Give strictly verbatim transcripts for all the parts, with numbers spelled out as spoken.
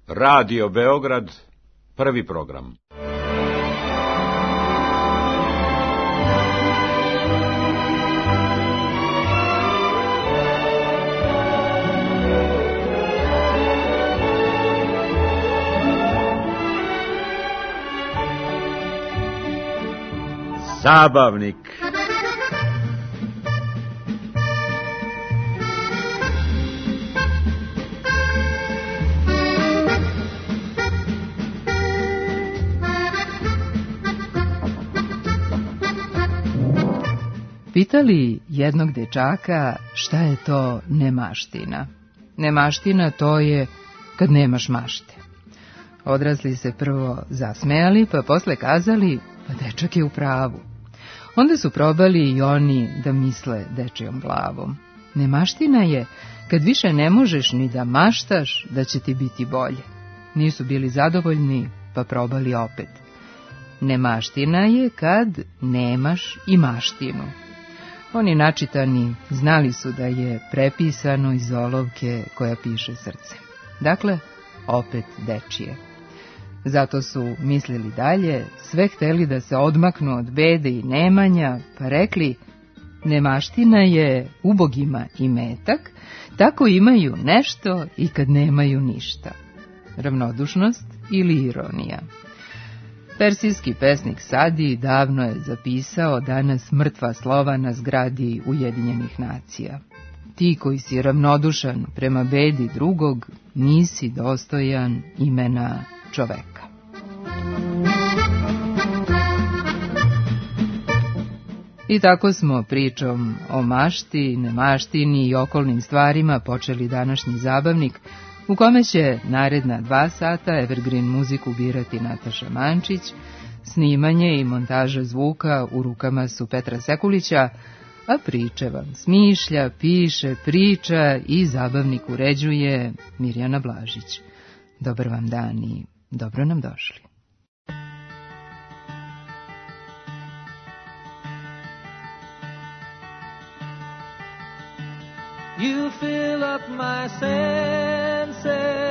Radio Beograd, prvi program. Zabavnik. Pitali jednog dečaka šta je to nemaština. Nemaština to je kad nemaš mašte. Odrasli se prvo zasmejali, pa posle kazali, pa dečak je u pravu. Onda su probali i oni da misle dečijom glavom. Nemaština je kad više ne možeš ni da maštaš da će ti biti bolje. Nisu bili zadovoljni, pa probali opet. Nemaština je kad nemaš i maštinu. Oni načitani znali su da je prepisano iz olovke koja piše srce. Dakle, opet dečije. Zato su mislili dalje, sve hteli da se odmaknu od bede i nemanja, pa rekli, nemaština je ubogima imetak, tako imaju nešto i kad nemaju ništa. Ravnodušnost ili ironija. Persijski pesnik Sadi davno je zapisao danas mrtva slova na zgradi Ujedinjenih nacija. Ti koji si ravnodušan prema bedi drugog, nisi dostojan imena čoveka. I tako smo pričom o mašti, nemaštini i okolnim stvarima počeli današnji zabavnik, u kome će naredna dva sata Evergreen muziku birati Nataša Mančić, snimanje i montaža zvuka u rukama su Petra Sekulića, a priče vam smišlja, piše, priča i zabavnik uređuje Mirjana Blažić. Dobar vam dan i dobro nam došli. You fill up my senses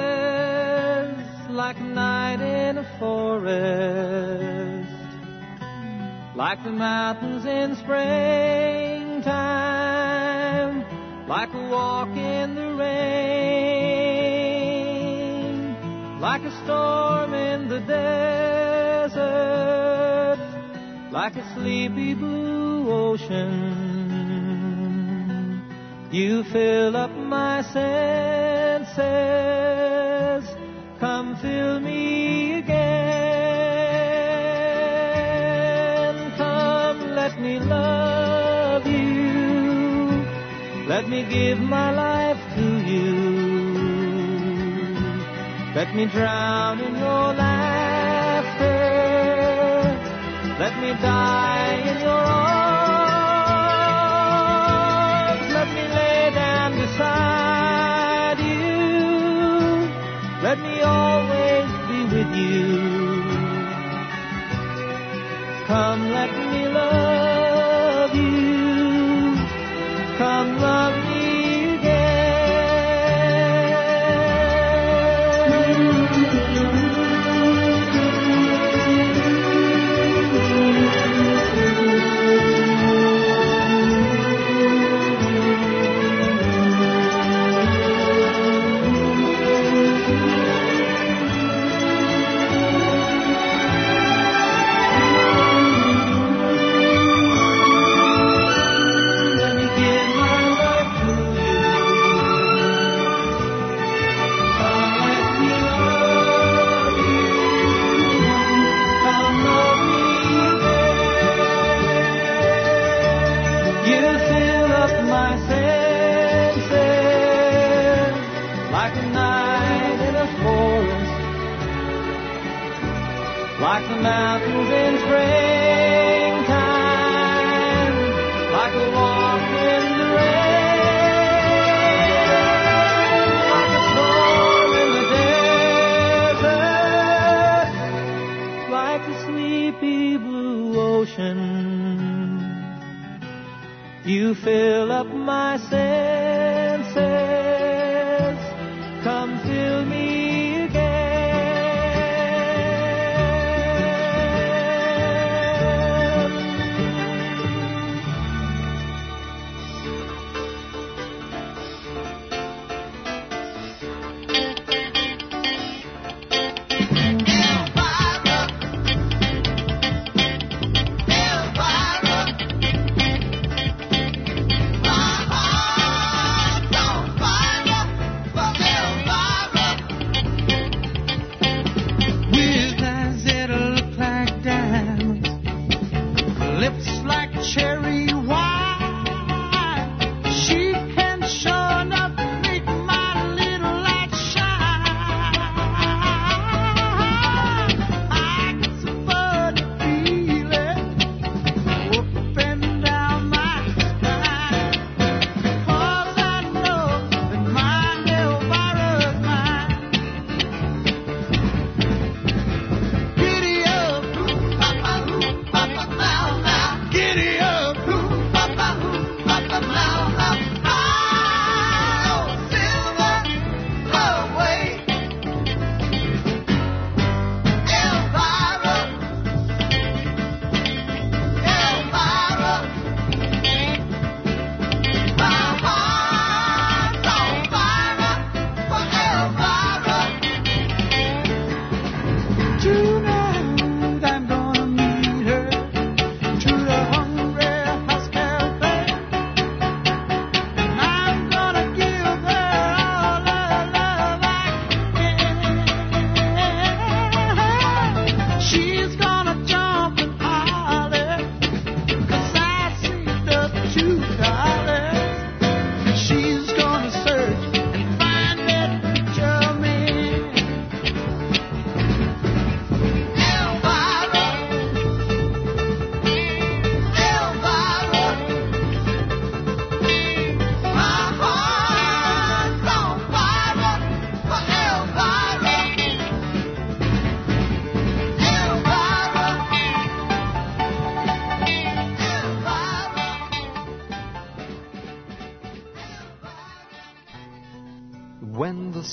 like a night in a forest, like the mountains in springtime, like a walk in the rain, like a storm in the desert, like a sleepy blue ocean. You fill up my senses, come fill me again. Come, let me love you, let me give my life to you. Let me drown in your laughter, let me die in your arms. Beside you, let me always be with you. Come, let me love you. Come, love me like the mountains in springtime, like a walk in the rain, like a storm in the desert, like a sleepy blue ocean. You fill up my senses, come fill me again.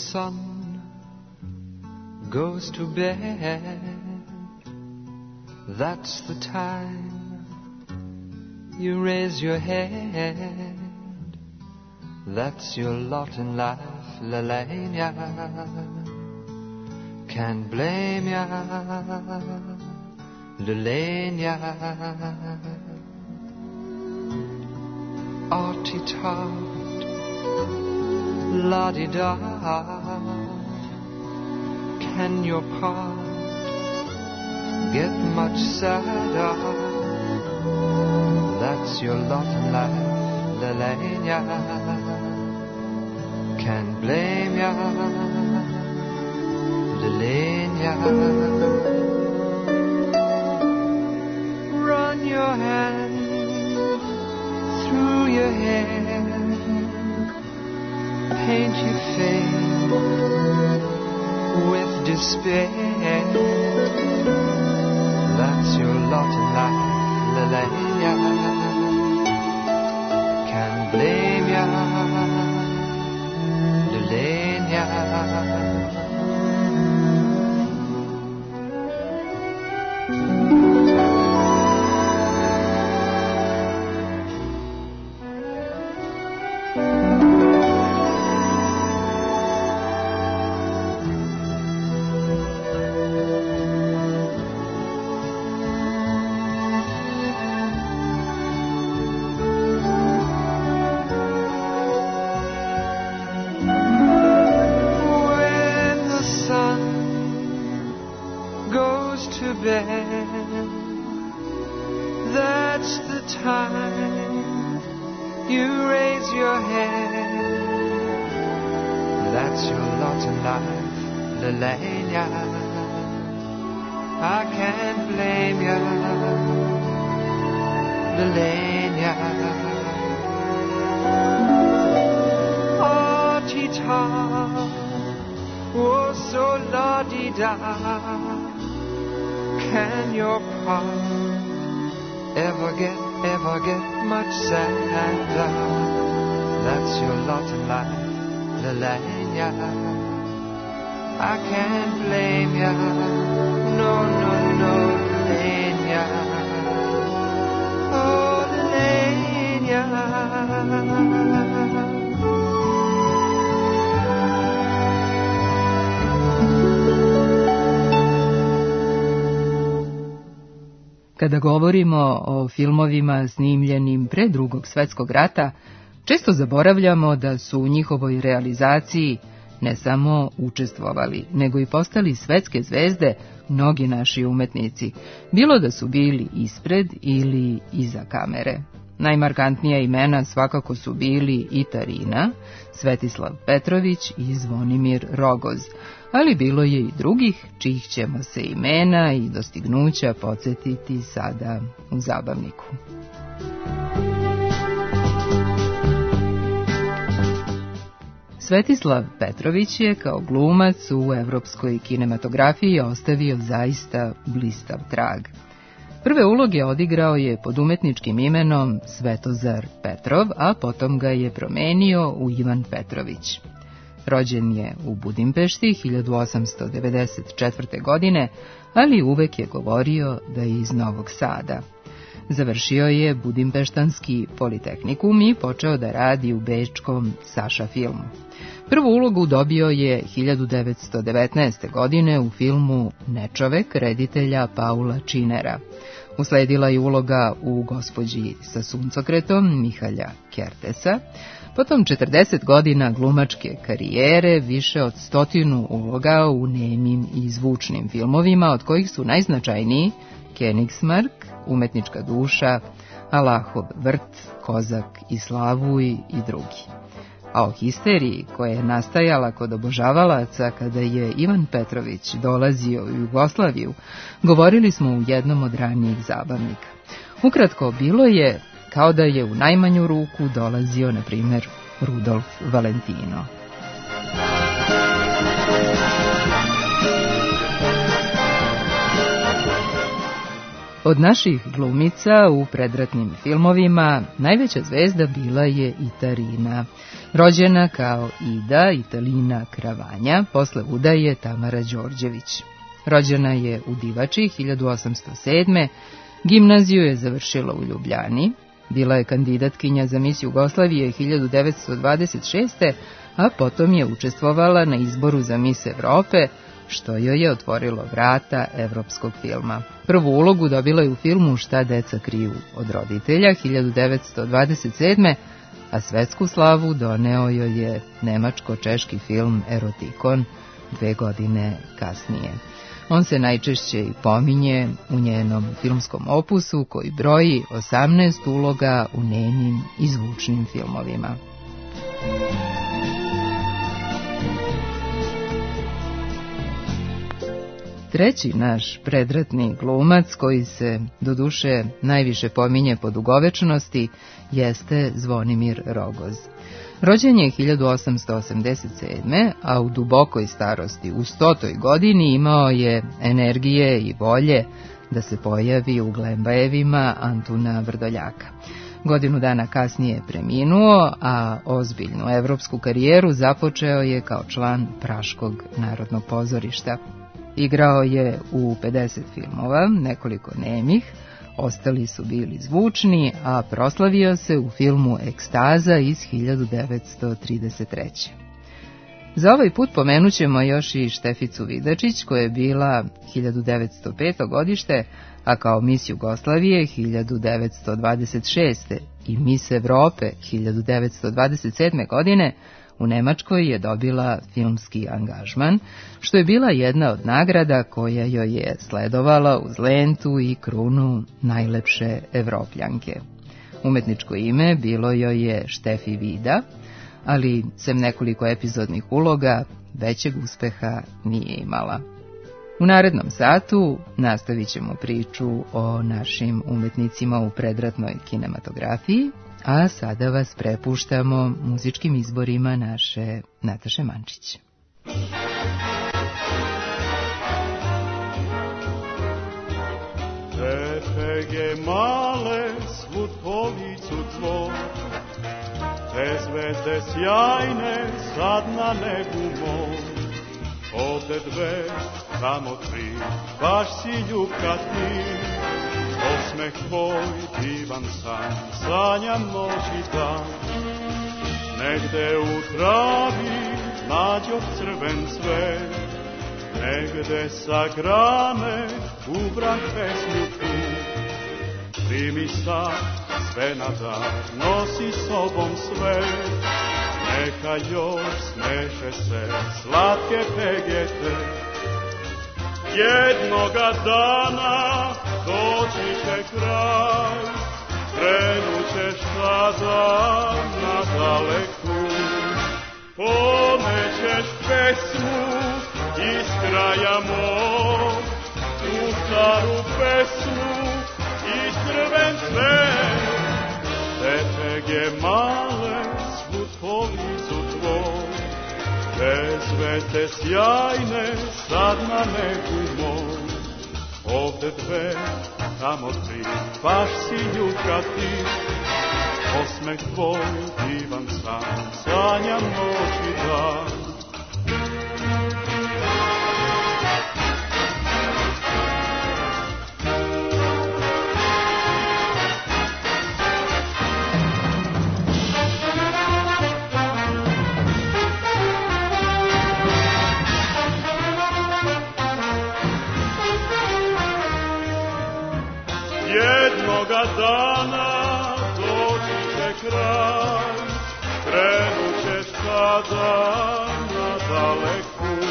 sun goes to bed, that's the time you raise your head. That's your lot in life, Lelania. Can't blame ya, Lelania. Arty-tart, la-di-da. Can your part get much sadder? That's your lot in life, Lelania. Can't blame ya, Lelania. Run your hand through your hair, paint your face with despair. That's your lot in life, Lelania. Can't blame ya, Lelania. That's the time you raise your head. That's your lot in life, Lelania. I can't blame you, Lelania. Arty-tart, oh so la-di-da. Can your part ever get, ever get much sadder? That's your lot in life, Lelania. I can't blame ya, no, no, no, Lelania. Oh, Lelania. Kada govorimo o filmovima snimljenim pre Drugog svjetskog rata, često zaboravljamo da su u njihovoj realizaciji ne samo učestvovali, nego i postali svetske zvezde mnogi naši umetnici, bilo da su bili ispred ili iza kamere. Najmarkantnija imena svakako su bili i Tarina, Svetislav Petrović i Zvonimir Rogoz, ali bilo je i drugih čijih ćemo se imena i dostignuća podsjetiti sada u zabavniku. Svetislav Petrović je kao glumac u evropskoj kinematografiji ostavio zaista blistav trag. Prve uloge odigrao je pod umetničkim imenom Svetozar Petrov, a potom ga je promenio u Ivan Petrović. Rođen je u Budimpešti hiljadu osamsto devedeset četvrte. godine, ali uvek je govorio da je iz Novog Sada. Završio je Budimpeštanski politehnikum i počeo da radi u bečkom Saša filmu. Prvu ulogu dobio je hiljadu devetsto devetnaeste. godine u filmu Nečovek reditelja Paula Činera. Usledila je uloga u Gospođi sa suncokretom Mihalja Kertesa, potom četrdeset godina glumačke karijere, više od stotinu uloga u nemim i zvučnim filmovima, od kojih su najznačajniji Königsmark, Umetnička duša, Allahov vrt, Kozak i Slavuj i drugi. A o histeriji koja je nastajala kod obožavalaca kada je Ivan Petrović dolazio u Jugoslaviju, govorili smo u jednom od ranijih zabavnika. Ukratko, bilo je kao da je u najmanju ruku dolazio, na primjer, Rudolf Valentino. Od naših glumica u predratnim filmovima najveća zvezda bila je Itarina, rođena kao Ida Italina Kravanja, posle udaje Tamara Đorđević. Rođena je u Divači hiljadu osamsto sedme. Gimnaziju je završila u Ljubljani, bila je kandidatkinja za mis Jugoslavije hiljadu devetsto dvadeset šeste. a potom je učestvovala na izboru za mis Evrope, što joj je otvorilo vrata evropskog filma. Prvu ulogu dobila je u filmu Šta deca kriju od roditelja hiljadu devetsto dvadeset sedme. a svetsku slavu doneo joj je nemačko-češki film Erotikon dve godine kasnije. On se najčešće i pominje u njenom filmskom opusu koji broji osamnaest uloga u njenim i zvučnim filmovima. Treći naš predratni glumac, koji se doduše najviše pominje po dugovečnosti, jeste Zvonimir Rogoz. Rođen je hiljadu osamsto osamdeset sedme. a u dubokoj starosti, u stotoj godini, imao je energije i volje da se pojavi u Glembajevima Antuna Vrdoljaka. Godinu dana kasnije je preminuo, a ozbiljnu evropsku karijeru započeo je kao član Praškog narodnog pozorišta. Igrao je u pedeset filmova, nekoliko nemih, ostali su bili zvučni, a proslavio se u filmu Ekstaza iz hiljadu devetsto trideset treće. Za ovaj put pomenut ćemo još i Šteficu Vidačić, koja je bila hiljadu devetsto peto. godište, a kao mis Jugoslavije hiljadu devetsto dvadeset šeste. i mis Evrope hiljadu devetsto dvadeset sedme. godine u Nemačkoj je dobila filmski angažman, što je bila jedna od nagrada koja joj je sledovala uz lentu i krunu najlepše Evropljanke. Umetničko ime bilo joj je Štefi Vida, ali sem nekoliko epizodnih uloga većeg uspeha nije imala. U narednom satu nastavit ćemo priču o našim umetnicima u predratnoj kinematografiji, a sada vas prepuštamo muzičkim izborima naše Nataše Mančić. Tepege male svud po licu tvoj, te zvezde sjajne sad na nebu moj. Ovde dve, tamo tri, baš si ljubka ti. Osmeh tvoj divan san, sanjam noć i dan. Negde u travi nađoh crven cvet, negde sa grane u vrak pesmu tu. Primi sad sve na dar, nosi sobom sve, neka još smeše se slatke pegete. Jednoga dana doći će kraj, krenut ćeš tada na daleku. Ponećeš pesmu iz kraja mog, tu staru pesmu iz crven cvet. Tepege male svud po licu tvoj, te zvezde sjajne sad na nebu moj. Ovde dve, tamo tri, baš si ljubka ti. Osmeh tvoj divan san, sanjam noć i dan. Jednoga dana doći će kraj, krenut ćeš tada na daleku.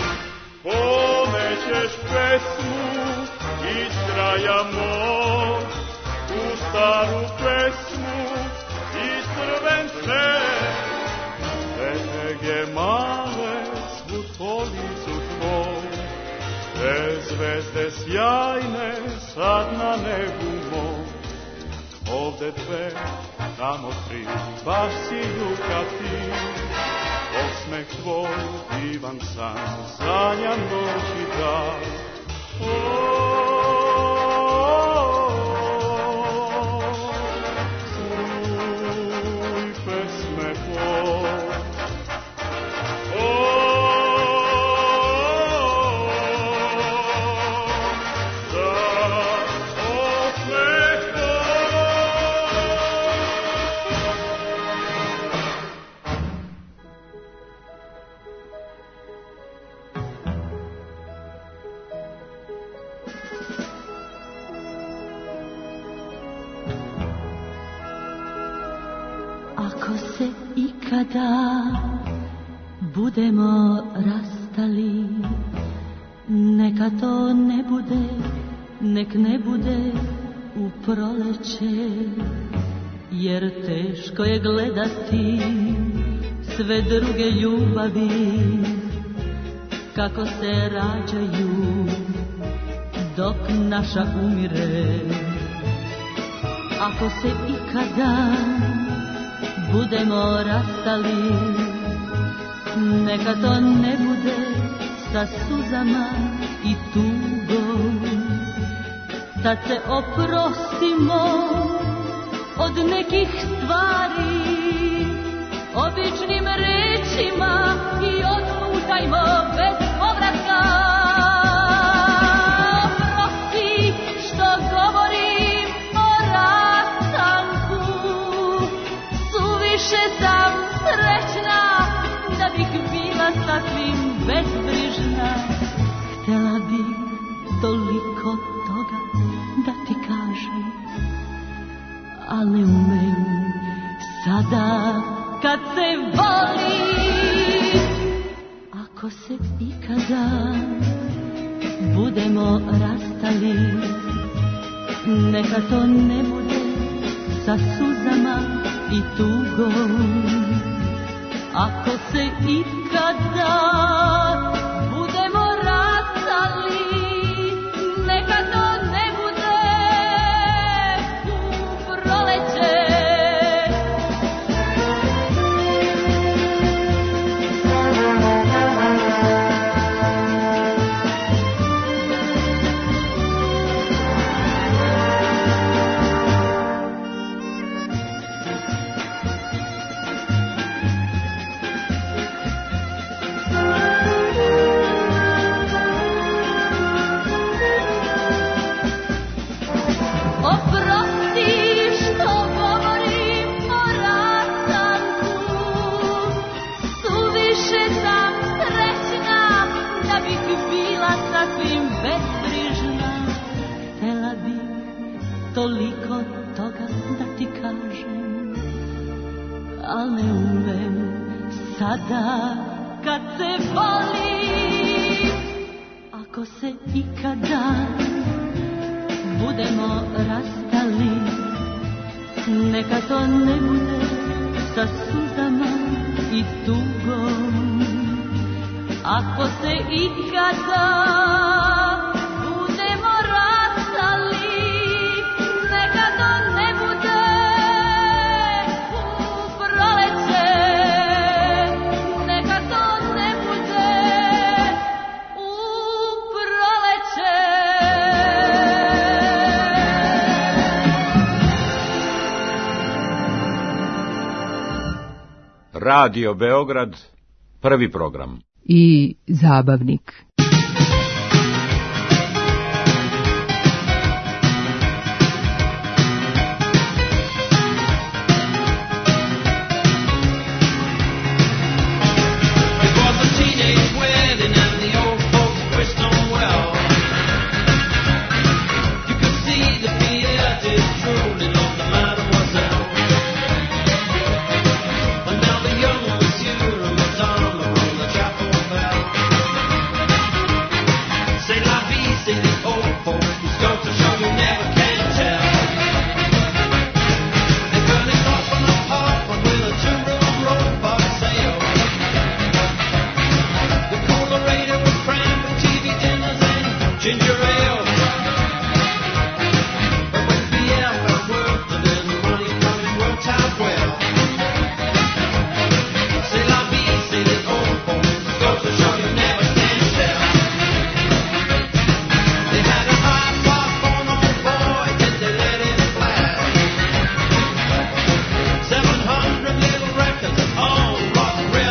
Ponećeš pesmu iz kraja mog, tu staru pesmu iz crven cvet. Tepege male svud po licu tvoj, te zvezde sjajne sad na nebu moj. Ovde dve, tamo tri, baš si ljubka ti. Osmeh tvoj divan san, sanjam noć i dan. Oh, Ako se ikada budemo rastali, neka to ne bude, nek ne bude u proleće, jer teško je gledati sve druge ljubavi kako se rađaju dok naša umire. Ako se ikada budemo rastali, neka to ne bude sa suzama i tugom. Tad se oprostimo od nekih stvari, običnim rečima i odlutajmo bez povratka. Prosti što govorim o rastanku, suviše sam srećna da bih bila sasvim bezbrižna. Htjela bih toliko toga da ti kažem, al ne umem sada kad se voli. Ako se ikada budemo rastali, neka to ne bude sa suzama i tugom. Ako se ikada budemo rastali, neka to ne bude u proleće. Toliko toga da ti kažem, al ne umem sada kad se voli. Ako se ikada budemo rastali, neka to ne bude sa suzama i tugom. Ako se ikada budemo rastali, neka to ne bude u proleće, neka to ne bude u proleće. Radio Beograd, prvi program. I zabavnik.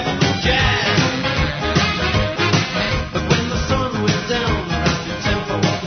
But when the sun went down, the rapid tempo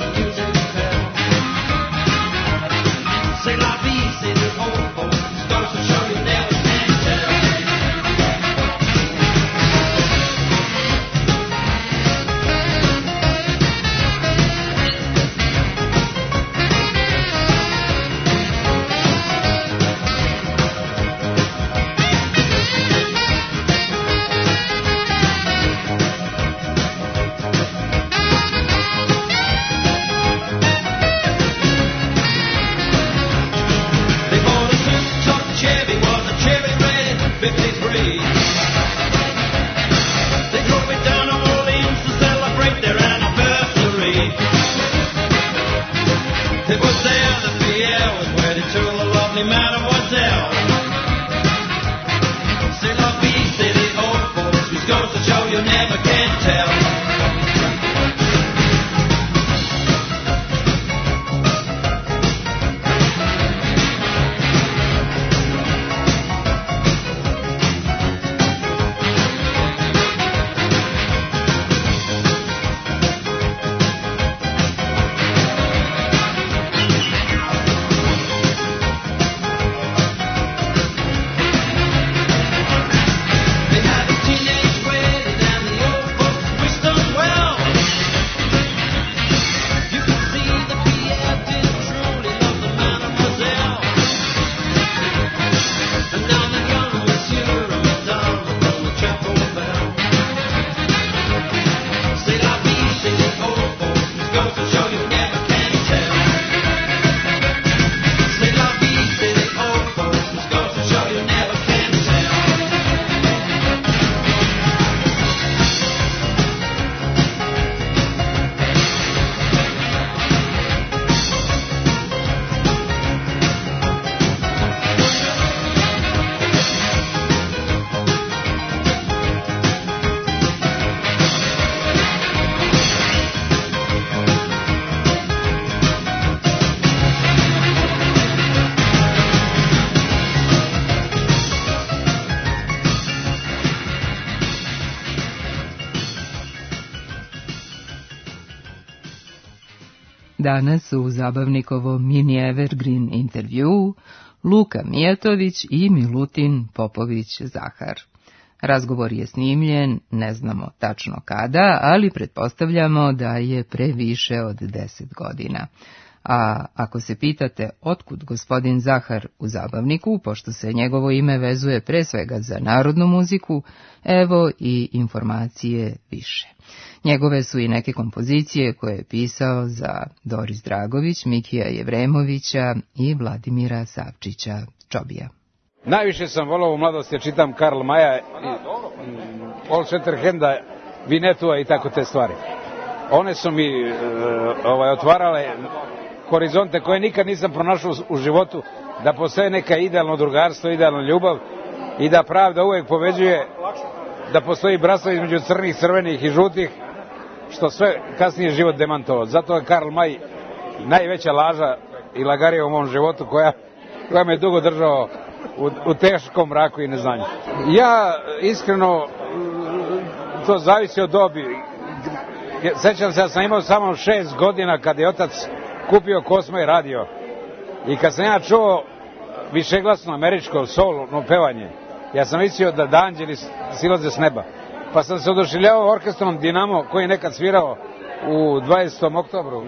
Danas u zabavnikovom mini Evergreen intervjuu Luka Mijatović i Milutin Popović-Zahar. Razgovor je snimljen, ne znamo tačno kada, ali pretpostavljamo da je pre više od deset godina. A ako se pitate otkud gospodin Zahar u zabavniku, pošto se njegovo ime vezuje pre svega za narodnu muziku, evo i informacije više. Njegove su i neke kompozicije koje je pisao za Doris Dragović, Mikija Jevremovića i Vladimira Savčića Čobija. Najviše sam volao u mladosti, čitam Karl Maja, Paul Shatterhanda, Vinetua i tako te stvari. One su mi uh, ovaj, otvarale horizonte koje nikad nisam pronašao u životu, da postoje neka idealno drugarstvo, idealna ljubav i da pravda uvek pobeđuje, da postoji bratstvo između crnih, crvenih i žutih, što sve kasnije život demantovao. Zato je Karl Maj najveća laža i lagarija u mom životu koja, koja me dugo držao u, u teškom mraku i neznanju. Ja iskreno, to zavisi od dobi. Sećam se da sam imao samo šest godina kad je otac kupio Kosmo i radio. I kad sam ja čuo višeglasno američko solno pevanje, ja sam mislio da da anđeli silaze s neba. Pa sam se oduševljavao orkestrom Dinamo koji je nekad svirao u dvadesetom oktobru.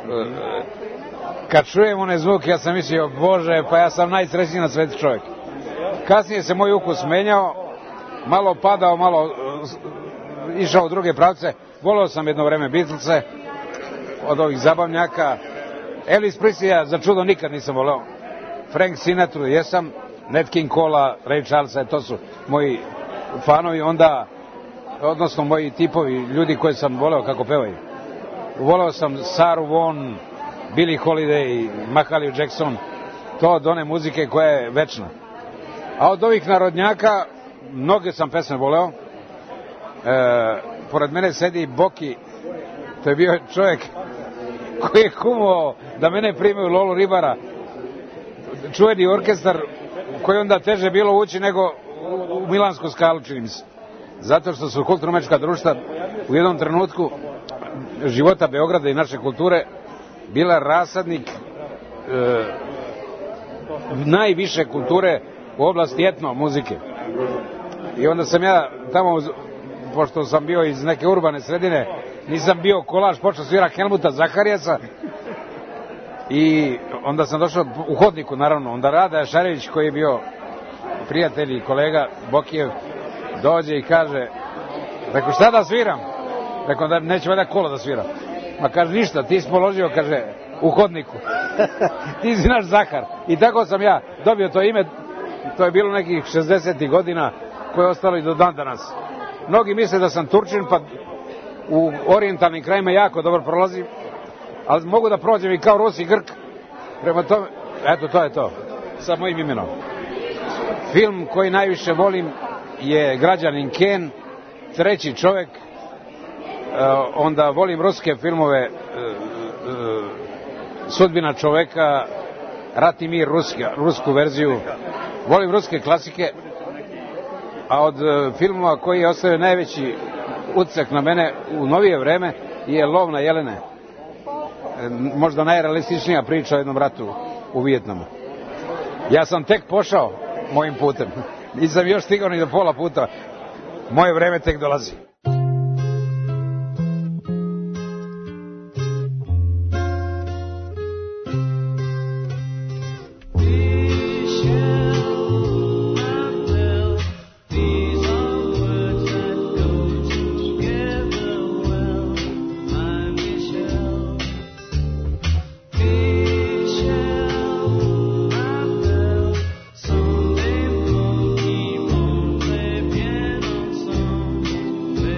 Kad čujem one zvuke, ja sam mislio, Bože, pa ja sam najsrećniji na svetu čovjek. Kasnije se moj ukus menjao, malo padao, malo išao u druge pravce. Volao sam jedno vreme Beatlese, od ovih zabavnjaka. Elvis Presley za čudo nikad nisam voleo. Frank Sinatra jesam, Nat King Cola, Ray Charlesa, to su moji fanovi, onda, odnosno moji tipovi, ljudi koje sam voleo kako pevaju. Voleo sam Saru Vaughan, Billie Holiday, Mahalia Jackson, to od one muzike koja je večna. A od ovih narodnjaka, mnoge sam pesme voleo. E, pored mene sedi Boki, to je bio čovjek koji je kumovao da mene prime u Lolu Ribara, čuveni orkestar koji onda teže bilo ući nego u Milansku Skalu, čini mi se. Zato što su kulturno-umetnička društva u jednom trenutku života Beograda i naše kulture bila rasadnik e, najviše kulture u oblasti etno muzike. I onda sam ja tamo, pošto sam bio iz neke urbane sredine, nisam bio kolaž, počeo svira Helmuta Zaharijaca i onda sam došao u hodniku, naravno, onda Rada Šarević koji je bio prijatelj i kolega Bokijev dođe i kaže, rekao, šta da sviram? Rekao, da neće valjda kola da svira. Ma kaže, ništa, ti si položio, kaže, u hodniku. Ti si naš Zahar. I tako sam ja dobio to ime, to je bilo nekih šezdesetih godina koje je ostalo i do dan danas. Mnogi misle da sam Turčin, pa u orijentalnim krajima jako dobro prolazim, ali mogu da prođem i kao Rus i Grk. Prema tome, eto, to je to, sa mojim imenom. Film koji najviše volim je Građanin Ken, Treći čovjek, onda volim ruske filmove, Sudbina čoveka, Rat i mir, ruska, rusku verziju, volim ruske klasike, a od filmova koji je ostavio najveći utisak na mene u novije vreme je Lov na jelene. Možda najrealističnija priča o jednom ratu u Vijetnamu. Ja sam tek pošao mojim putem. Nisam još stigao ni do pola puta. Moje vreme tek dolazi. Someday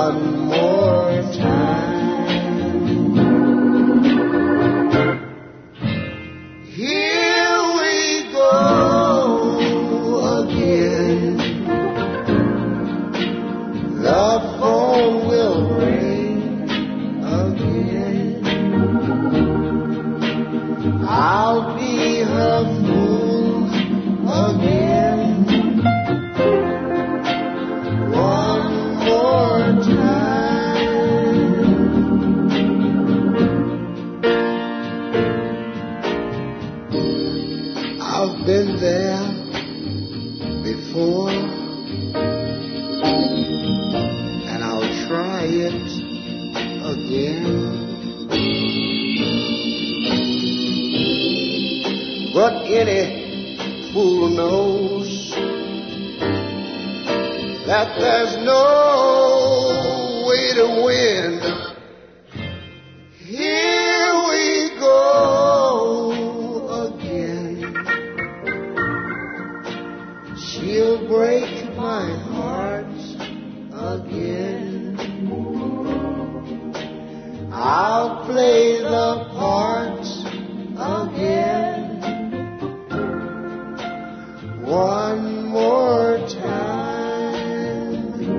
one more time. Here we go again. The phone will ring again. I'll be her fool again. One more time. I've been there before, and I'll try it again. But any fool knows that there's no way to win. Here we go again. She'll break my heart again. I'll play the part again. One more time.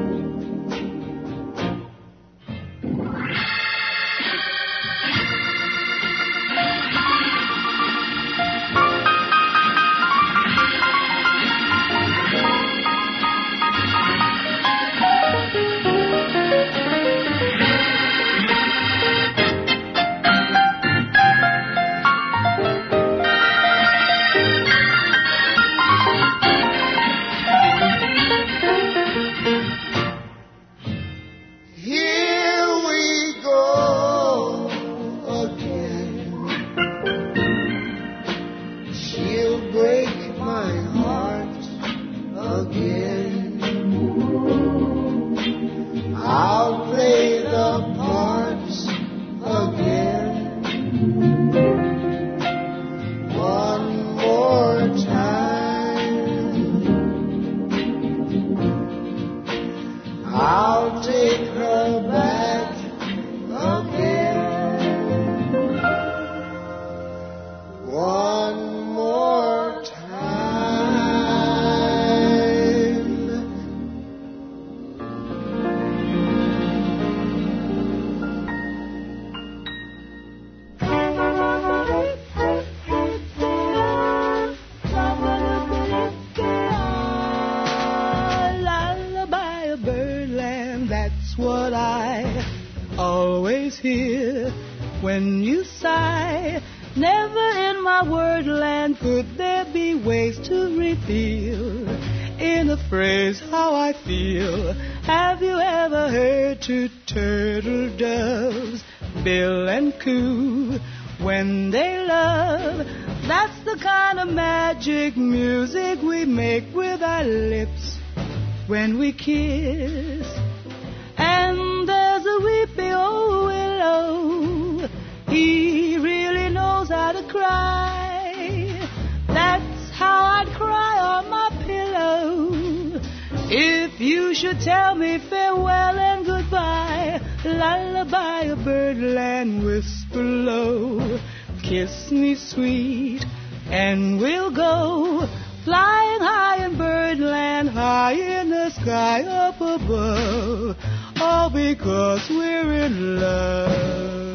When you sigh, never in my wordland could there be ways to reveal in a phrase how I feel. Have you ever heard two turtle doves bill and coo when they love? That's the kind of magic music we make with our lips when we kiss. And there's a weepy old willow, he really knows how to cry. That's how I'd cry on my pillow if you should tell me farewell and goodbye. Lullaby of birdland, whisper low, kiss me sweet, and we'll go flying high in birdland, high in the sky up above, all because we're in love.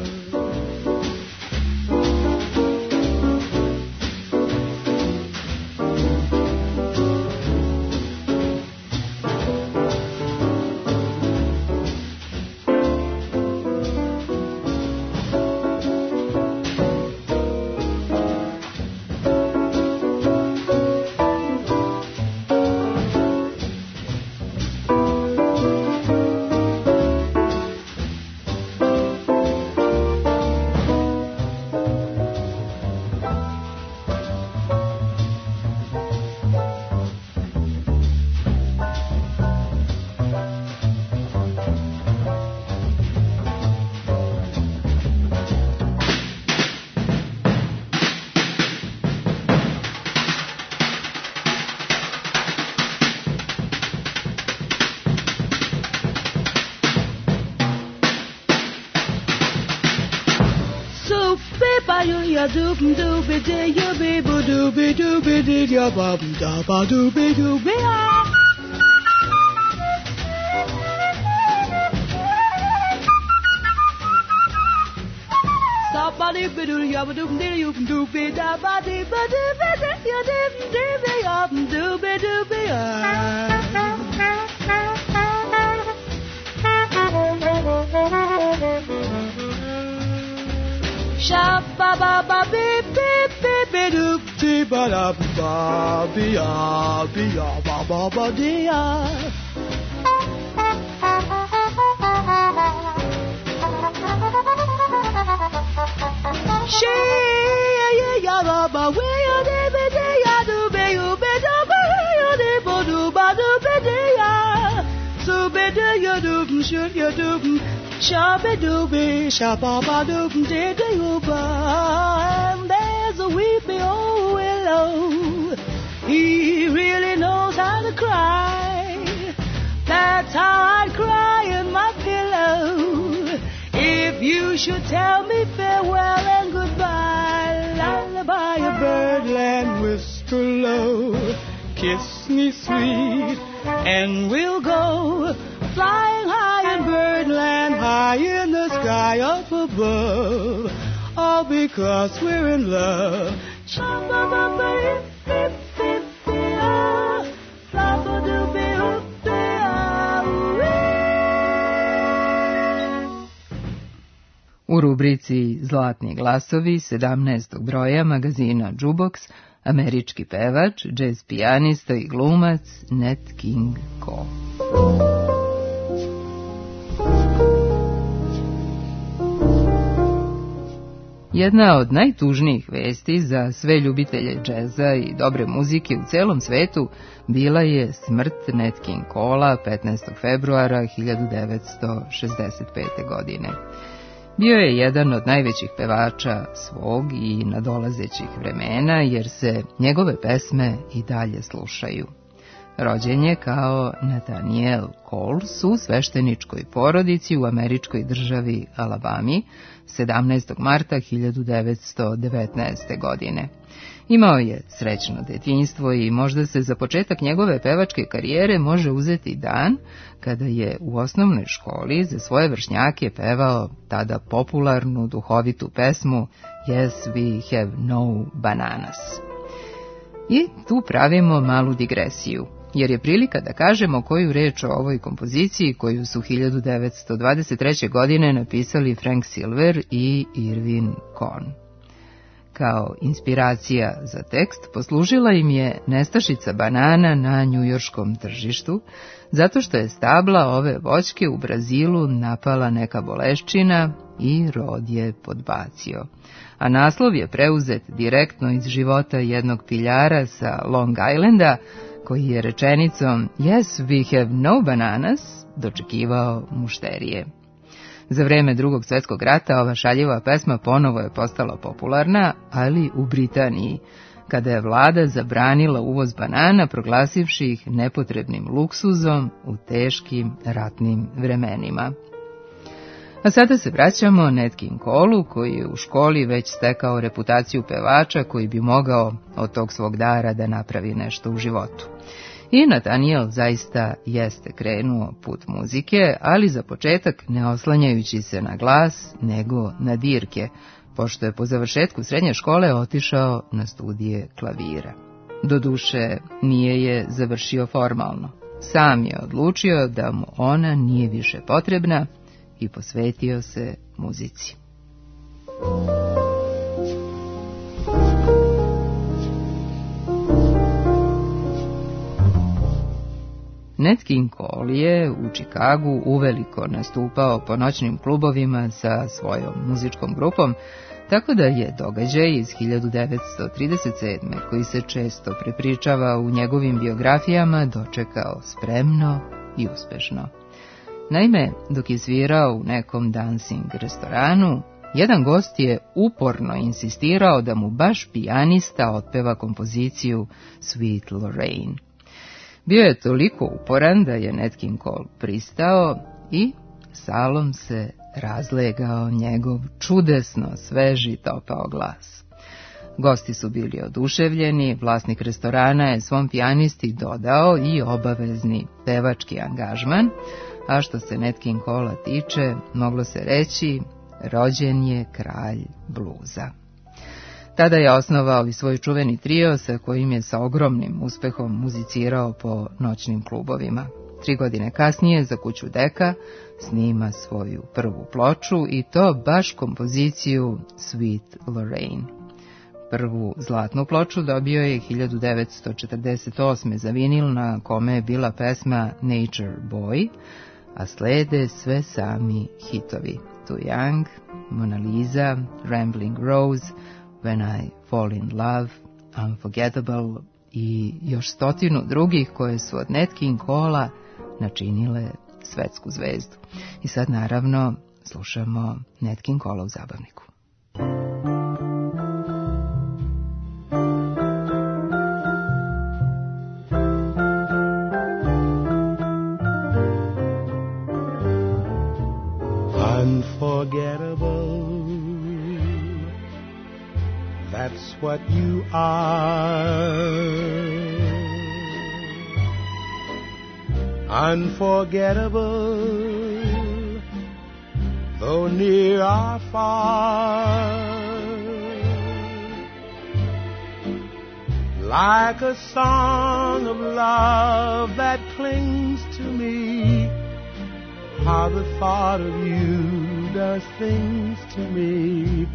you ya doop doopy dee ya be boo doopy doopy dee ya ba da ba doopy doopy ah. Ba dee ba doo ya ba doop dee you doopy da ba dee ba dee ba dee ya dee dee be ya doopy doopy ah. Sha ba ba ba beep beep beep beep doop dee ba da ba be ya be ya ba ba ba dee ya. She ya ya ba ba we ya de be de ya do be you be do be you de bo do ba do be de ya. So be de ya do shoot ya do sha be do be sha ba ba do de de you ba. And there's a weepy old willow, he really knows how to cry. That's how I'd cry in my pillow if you should tell me farewell and goodbye. Lullaby a birdland whisper low, kiss me sweet and we'll go flying high in birdland, high in the sky up above, all because we're in love. U rubrici Zlatni glasovi sedamnaestog broja magazina Jukebox američki pevač, džez pijanista i glumac Nat King Cole. Jedna od najtužnijih vesti za sve ljubitelje džeza i dobre muzike u celom svetu bila je smrt Nat King Colea petnaestog februara hiljadu devetsto šezdeset pete. godine. Bio je jedan od najvećih pevača svog i nadolazećih vremena, jer se njegove pesme i dalje slušaju. Rođen je kao Nathaniel Coles u svešteničkoj porodici u američkoj državi Alabami sedamnaestog marta hiljadu devetsto devetnaeste. godine. Imao je srećno detinjstvo i možda se za početak njegove pevačke karijere može uzeti dan kada je u osnovnoj školi za svoje vršnjake pevao tada popularnu duhovitu pesmu Yes, we have no bananas. I tu pravimo malu digresiju, jer je prilika da kažemo koju reč o ovoj kompoziciji koju su hiljadu devetsto dvadeset treće. godine napisali Frank Silver i Irvin Cohn. Kao inspiracija za tekst poslužila im je nestašica banana na njujorškom tržištu, zato što je stabla ove voćke u Brazilu napala neka boleščina i rod je podbacio. A naslov je preuzet direktno iz života jednog piljara sa Long Islanda, koji je rečenicom Yes, we have no bananas dočekivao mušterije. Za vreme Drugog svjetskog rata ova šaljiva pesma ponovo je postala popularna, ali u Britaniji, kada je vlada zabranila uvoz banana, proglasivši ih nepotrebnim luksuzom u teškim ratnim vremenima. A sada se vraćamo Nat King Coleu, koji je u školi već stekao reputaciju pevača koji bi mogao od tog svog dara da napravi nešto u životu. I Nathaniel zaista jeste krenuo put muzike, ali za početak ne oslanjajući se na glas, nego na dirke, pošto je po završetku srednje škole otišao na studije klavira. Doduše, nije je završio formalno. Sam je odlučio da mu ona nije više potrebna i posvetio se muzici. Nat King Cole je u Čikagu uveliko nastupao po noćnim klubovima sa svojom muzičkom grupom, tako da je događaj iz hiljadu devetsto trideset sedme. koji se često prepričava u njegovim biografijama dočekao spremno i uspešno. Naime, dok je svirao u nekom dancing restoranu, jedan gost je uporno insistirao da mu baš pijanista otpeva kompoziciju Sweet Lorraine. Bio je toliko uporan da je Nat King Cole pristao i salom se razlegao njegov čudesno sveži topao glas. Gosti su bili oduševljeni, vlasnik restorana je svom pijanisti dodao i obavezni pevački angažman, a što se Nat King Cola tiče, moglo se reći, rođen je kralj bluza. Tada je osnovao i svoj čuveni trio sa kojim je sa ogromnim uspehom muzicirao po noćnim klubovima. Tri godine kasnije za kuću Deka snima svoju prvu ploču i to baš kompoziciju Sweet Lorraine. Prvu zlatnu ploču dobio je hiljadu devetsto četrdeset osme za vinil na kome je bila pesma Nature Boy, a slede sve sami hitovi Too Young, Mona Lisa, Rambling Rose, When I Fall in Love, Unforgettable i još stotinu drugih koje su od Nat King Cola načinile svetsku zvezdu. I sad naravno slušamo Nat King Cola u zabavniku. Unforgettable, that's what you are. Unforgettable, though near or far. Like a song of love that clings to me, how the thought of you does things to me.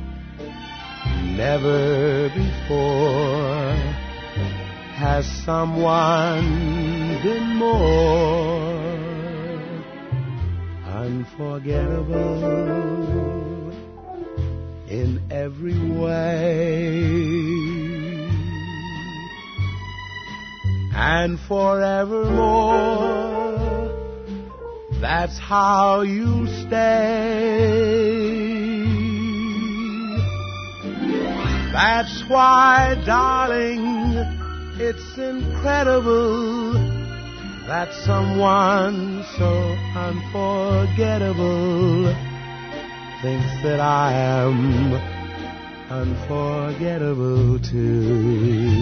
Never before has someone been more unforgettable in every way. And forevermore, that's how you'll stay. That's why, darling, it's incredible that someone so unforgettable thinks that I am unforgettable too.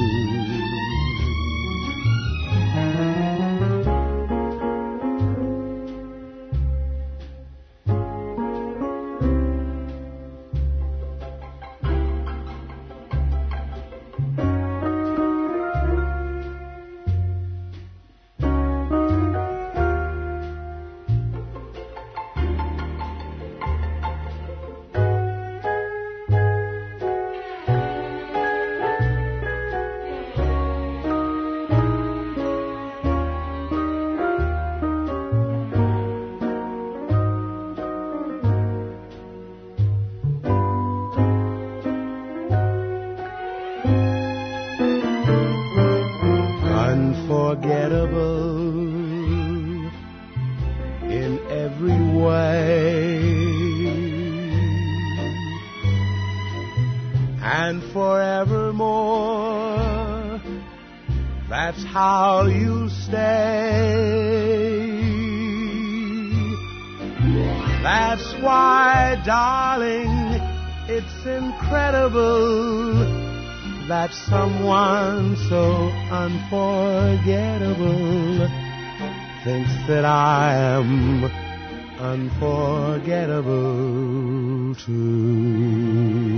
That someone so unforgettable thinks that I am unforgettable too.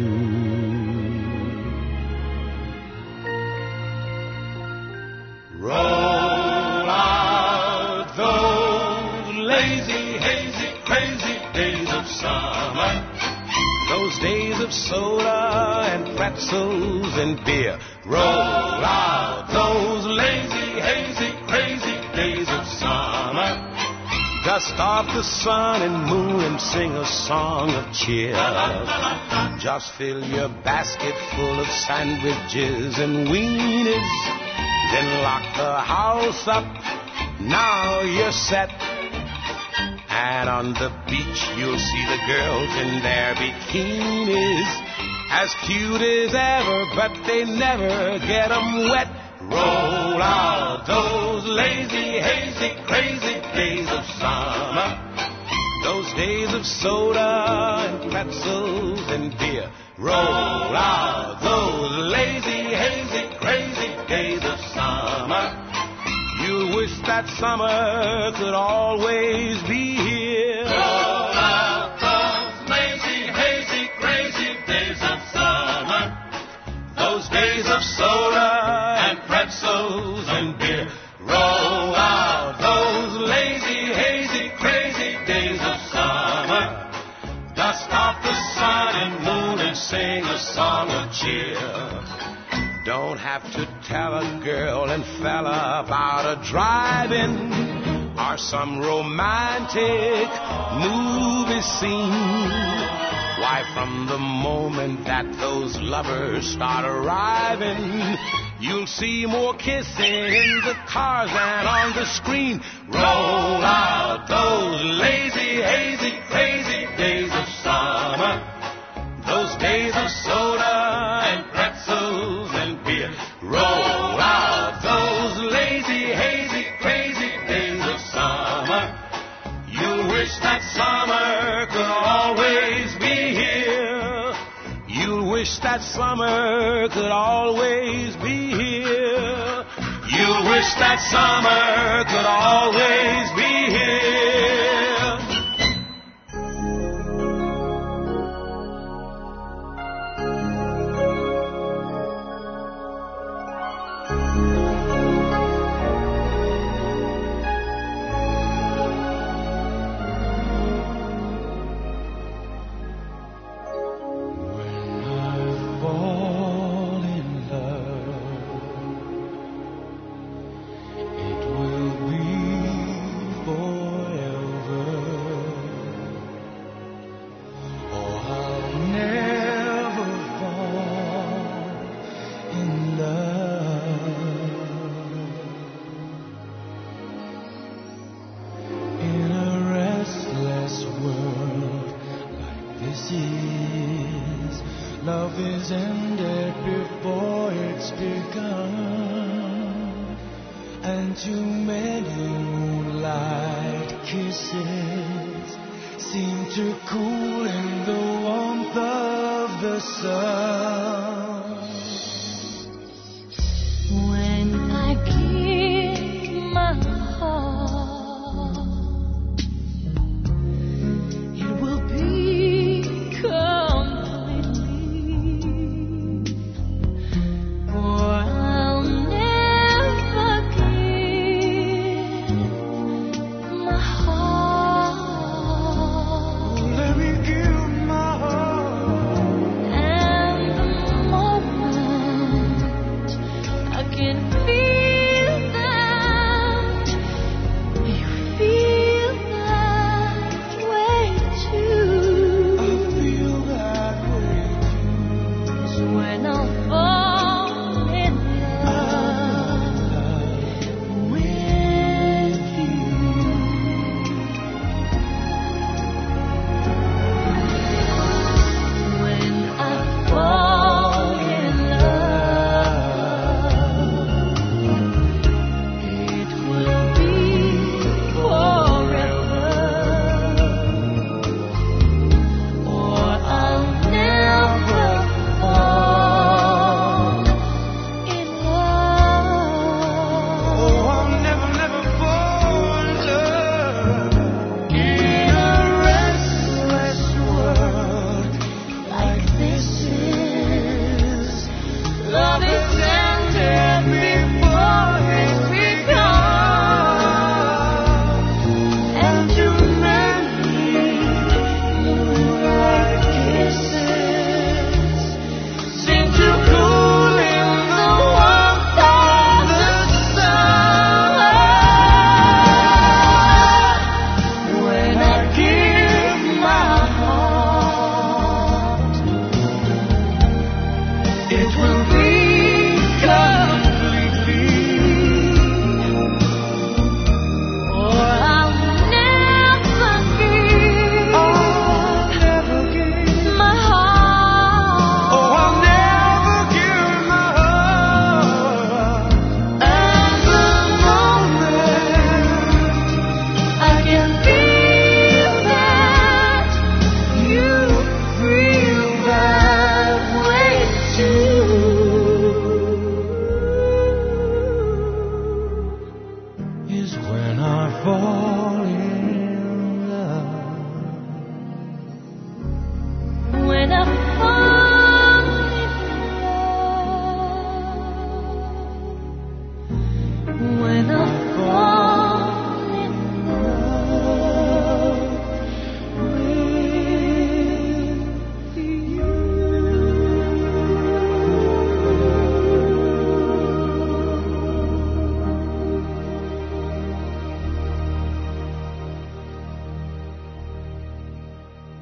Roll out those lazy, hazy, crazy days of summer, those days of soda and pretzels and beer. Roll out those lazy, hazy, crazy days of summer. Dust off the sun and moon and sing a song of cheer. Just fill your basket full of sandwiches and weenies, then lock the house up. Now you're set. And on the beach you'll see the girls in their bikinis, as cute as ever, but they never get 'em wet. Roll out those lazy, hazy, crazy days of summer. those days of soda and pretzels and beer. Roll out those lazy, hazy, crazy days of summer. You wish that summer could always be here. Roll out those lazy, hazy, crazy days of summer. Those days of soda and pretzels and beer. Roll out those lazy, hazy, crazy days of summer. Dust off the sun and moon and sing a song of cheer. Don't have to tell a girl and fella about a drive-in or some romantic movie scene. Why, from the moment that those lovers start arriving, you'll see more kissing in the cars than on the screen. Roll out those lazy, hazy, crazy days of summer. Those days of soda and pretzels and beer. Roll out those lazy, hazy, crazy days of summer. You wish that summer could always be here. You wish that summer could always be here. You wish that summer could always be here. More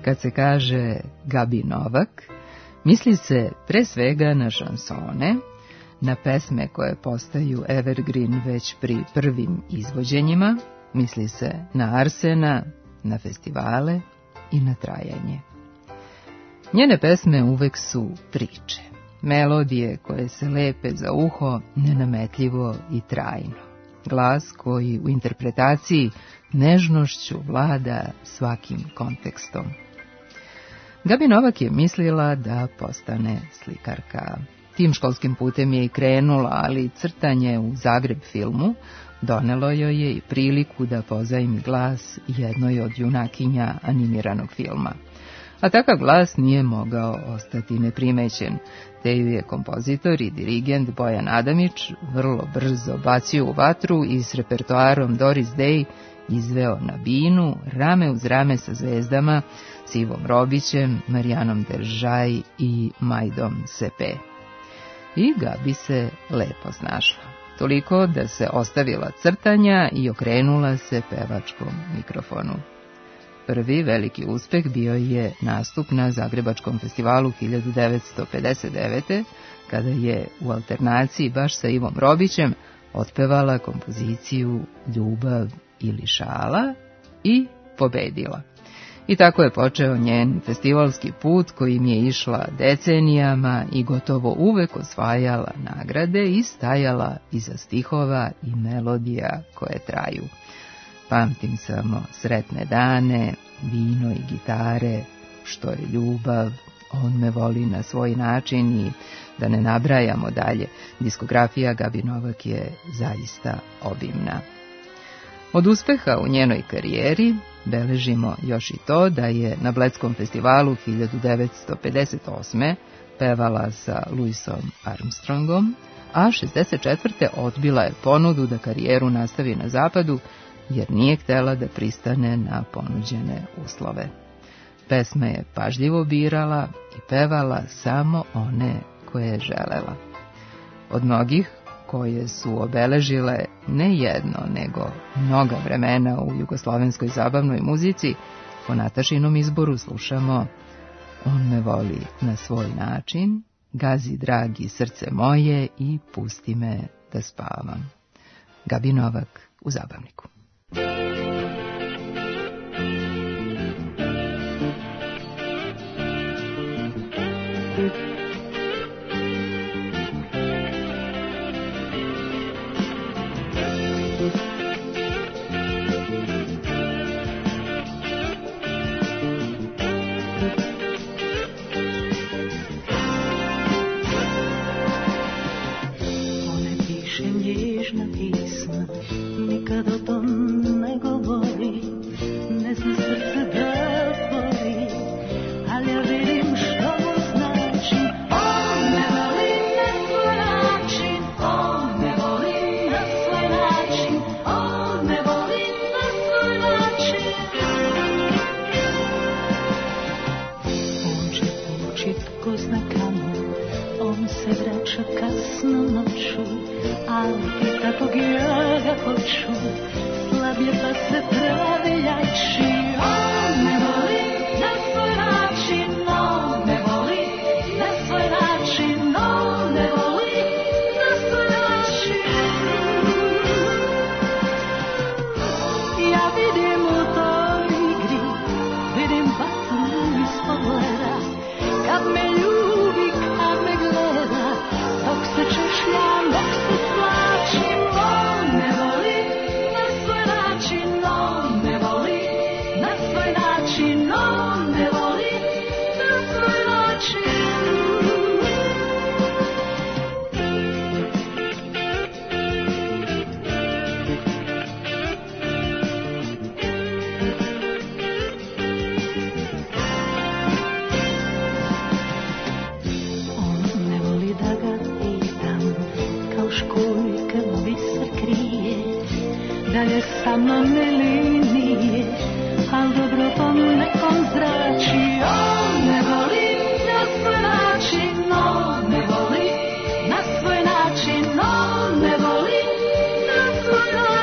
Kad se kaže Gabi Novak, misli se pre svega na šansone, na pesme koje postaju evergreen već pri prvim izvođenjima, misli se na Arsena, na festivale i na trajanje. Njene pesme uvek su priče, melodije koje se lepe za uho nenametljivo i trajno. Glas koji u interpretaciji nežnošću vlada svakim kontekstom. Gabi Novak je mislila da postane slikarka. Tim školskim putem je i krenula, ali crtanje u Zagreb filmu donelo joj je i priliku da pozajmi glas jednoj od junakinja animiranog filma. A takav glas nije mogao ostati neprimećen, te ju je kompozitor i dirigent Bojan Adamić vrlo brzo bacio u vatru i s repertoarom Doris Day izveo na binu, rame uz rame sa zvezdama, s Ivom Robićem, Marijanom Deržaj i Majdom Sepe. I Gabi se lepo snašla, toliko da se ostavila crtanja i okrenula se pevačkom mikrofonu. Prvi veliki uspeh bio je nastup na Zagrebačkom festivalu hiljadu devetsto pedeset devete. kada je u alternaciji baš sa Ivom Robićem otpevala kompoziciju Ljubav ili šala i pobedila. I tako je počeo njen festivalski put kojim je išla decenijama i gotovo uvek osvajala nagrade i stajala iza stihova i melodija koje traju. Pamtim samo sretne dane, vino i gitare, što je ljubav, on me voli na svoj način i da ne nabrajamo dalje. Diskografija Gabi Novak je zaista obimna. Od uspeha u njenoj karijeri beležimo još i to da je na Bledskom festivalu hiljadu devetsto pedeset osme pevala sa Louisom Armstrongom, a šezdeset četvrte odbila je ponudu da karijeru nastavi na zapadu, jer nije htela da pristane na ponuđene uslove. Pesme je pažljivo birala i pevala samo one koje je želela. Od mnogih koje su obeležile ne jedno, nego mnoga vremena u jugoslovenskoj zabavnoj muzici, po Natašinom izboru slušamo On me voli na svoj način, Gazi dragi srce moje i Pusti me da spavam. Gabi Novak u Zabavniku.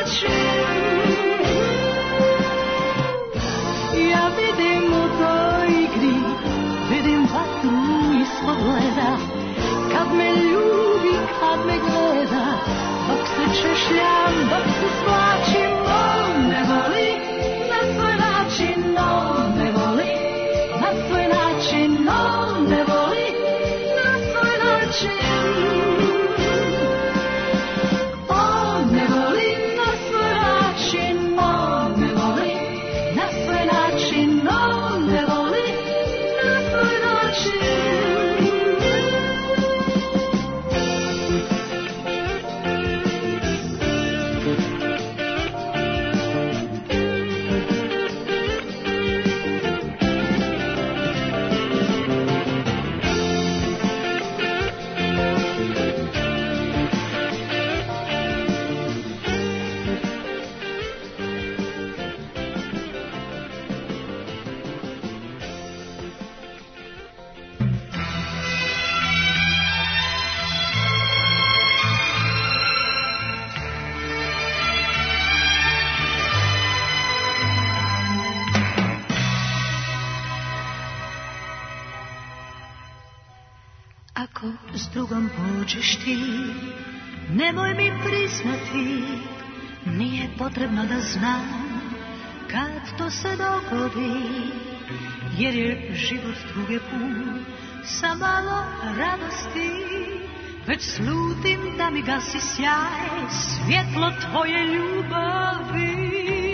Ja vidim u toj Ako s drugom pođeš ti, nemoj mi priznati, nije potrebno da znam kad to se dogodi, jer je život druge pun sa malo radosti. Već slutim da mi gasi sjaj, svjetlo tvoje ljubavi.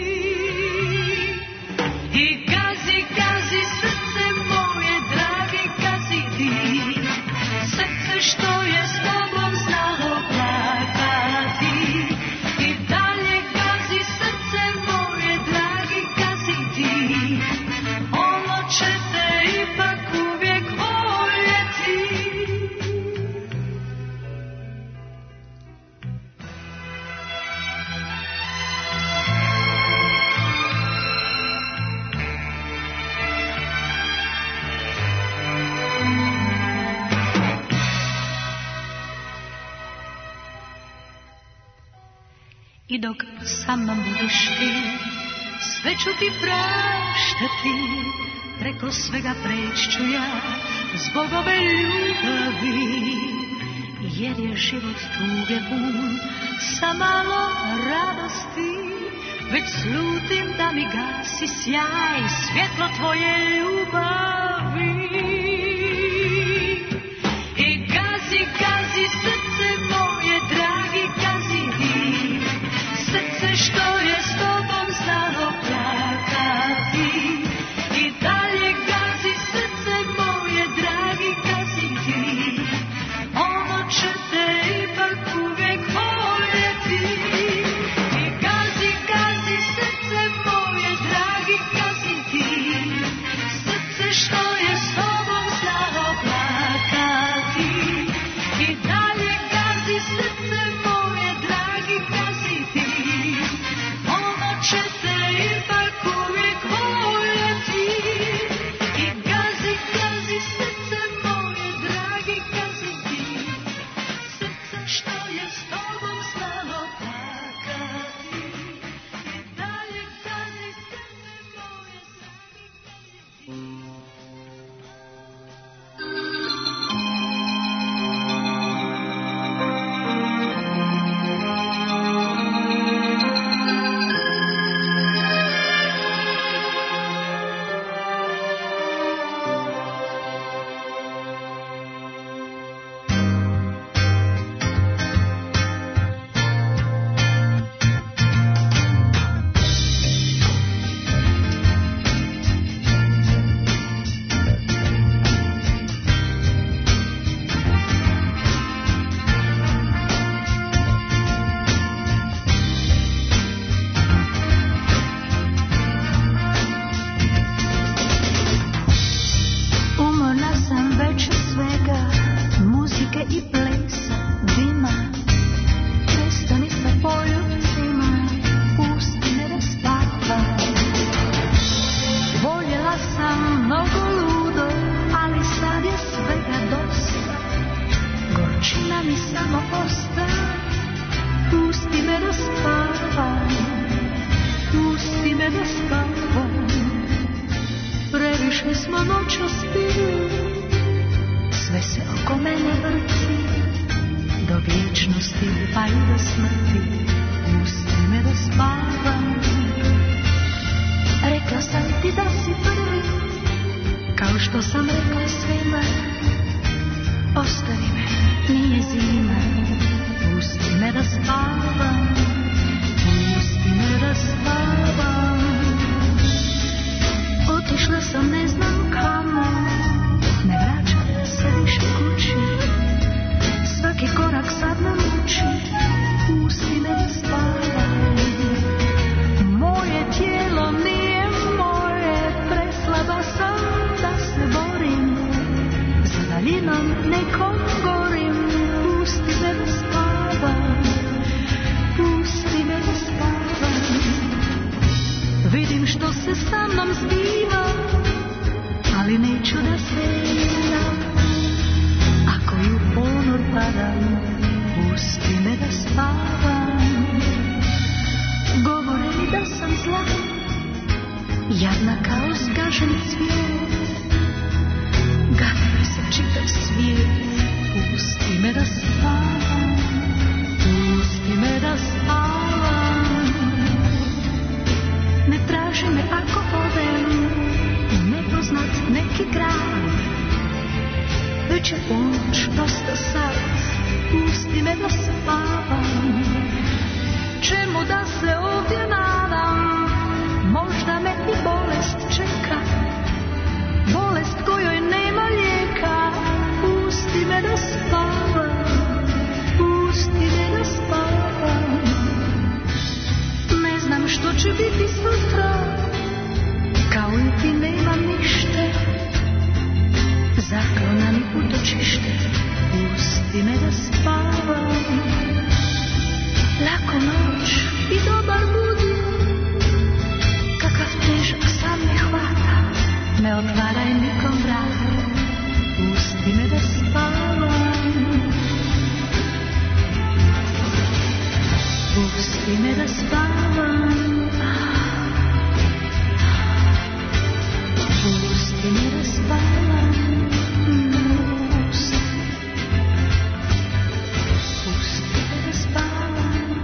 I gazi, gazi srce moje, dragi, gazi ti, srce što je s tobom znalo plakati. I dalje gazi srce moje, dragi, gazi ti, ono će te ipak uvijek voljeti. I dok sa mnom budeš ti, sve ću ti praštati, preko svega preći ću ja zbog ove ljubavi, jer je život tuge pun sa malo radosti. Već slutim da mi gasi sjaj, svjetlo tvoje ljubavi. I gazi, gazi srce moje, dragi, gazi ti, srce što je s tobom znalo plakati. I dalje gazi srce moje, dragi, gazi ti, ono će te ipak uvijek voljeti. I gazi, gazi srce moje, dragi, gazi ti, srce što je s tobom znalo plakati. I dalje gazi srce moje, dragi, gazi ti, ono će te ipak uvijek voljeti. I gazi, gazi srce moje, dragi, gazi ti, srce što je s tobom znalo plakati. I dalje gazi srce moje, dragi, gazi ti. Umorna sam već od svega, muzike i plesa, dima. Prestani sa poljubcima, pusti me da spavam. Voljela sam mnogo ludo, ali sad je svega dosta. Gorčina mi samo osta, pusti me da spavam. Pusti me da spavam. Previše smo noćas pili, sve se oko mene vrti, do vječnosti pa i do smrti, pusti me da spavam. Rekla sam ti da si prvi, kao što sam rekla svima, ostavi me, nije zima, pusti me da spavam, pusti me da spavam. Otišla sam ne znam kamo, ne vraćam se više kući, svaki korak sad me muči, pusti me da spavam. Moje tijelo nije moje, preslaba sam da se borim, za daljinom nekom gorim, pusti me da spavam, pusti me da spavam. će ponoć, dosta sad, pusti me da spavam. Čemu da se ovdje nadam, možda me i bolest čeka, bolest kojoj nema lijeka. Pusti me da spavam, pusti me da spavam. Ne znam što će biti sutra, kao i ti nemam ništa, zaklona mi utočište. Pusti me da spavam, lako noć i dobar budi, kakav težak sam me hvata, ne otvaraj nikom vrata. Pusti me da spavam, pusti me da spavam, pusti me da spavam, pusti, pusti me da spavam.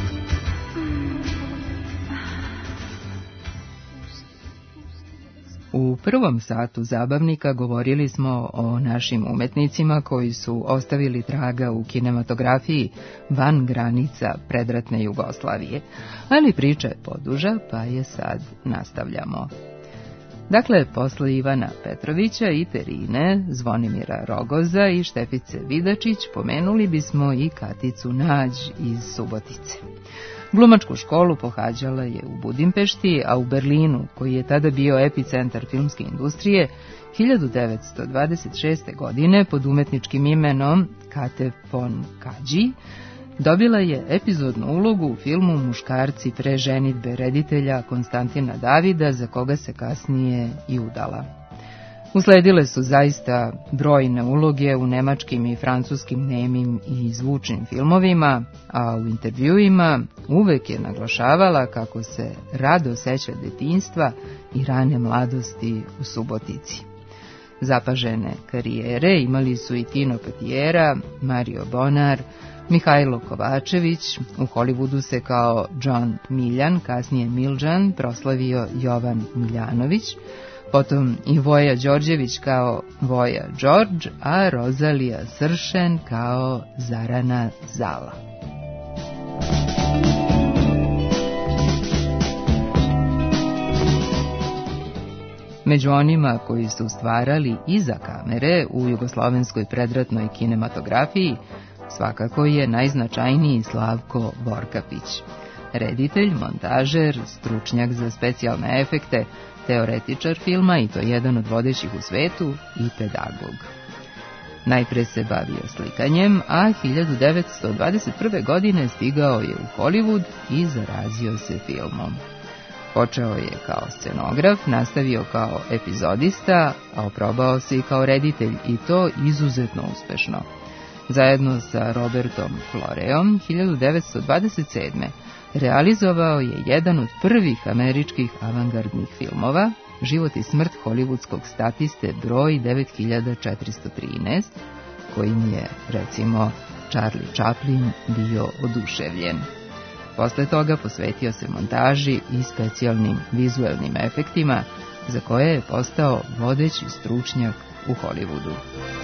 U prvom satu zabavnika govorili smo o našim umetnicima koji su ostavili traga u kinematografiji van granica predratne Jugoslavije, ali priča je poduža, pa je sad nastavljamo. Dakle, posle Ivana Petrovića i Terine, Zvonimira Rogoza i Štefice Vidačić pomenuli bismo i Katicu Nađ iz Subotice. Glumačku školu pohađala je u Budimpešti, a u Berlinu, koji je tada bio epicentar filmske industrije, hiljadu devetsto dvadeset šeste. godine pod umetničkim imenom Kate von Kađi, dobila je epizodnu ulogu u filmu Muškarci pre ženitbe reditelja Konstantina Davida, za koga se kasnije i udala. Usledile su zaista brojne uloge u nemačkim i francuskim nemim i zvučnim filmovima, a u intervjuima uvek je naglašavala kako se rado seća detinjstva i rane mladosti u Subotici. Zapažene karijere imali su i Tino Patijera, Mario Bonar, Mihajlo Kovačević. U Hollywoodu se kao John Miljan, kasnije Miljan, proslavio Jovan Miljanović, potom i Voja Đorđević kao Voja Đorđ, a Rozalija Sršen kao Zarana Zala. Među onima koji su stvarali iza kamere u jugoslovenskoj predratnoj kinematografiji svakako je najznačajniji Slavko Vorkapić. Reditelj, montažer, stručnjak za specijalne efekte, teoretičar filma i to jedan od vodećih u svetu i pedagog. Najpre se bavio slikanjem, a hiljadu devetsto dvadeset prve. godine stigao je u Hollywood i zarazio se filmom. Počeo je kao scenograf, nastavio kao epizodista, a oprobao se i kao reditelj i to izuzetno uspešno. Zajedno sa Robertom Floreom hiljadu devetsto dvadeset sedme. realizovao je jedan od prvih američkih avangardnih filmova, Život i smrt hollywoodskog statiste broj devet hiljada četiristo trinaest, kojim je, recimo, Charlie Chaplin bio oduševljen. Posle toga posvetio se montaži i specijalnim vizuelnim efektima, za koje je postao vodeći stručnjak u Hollywoodu.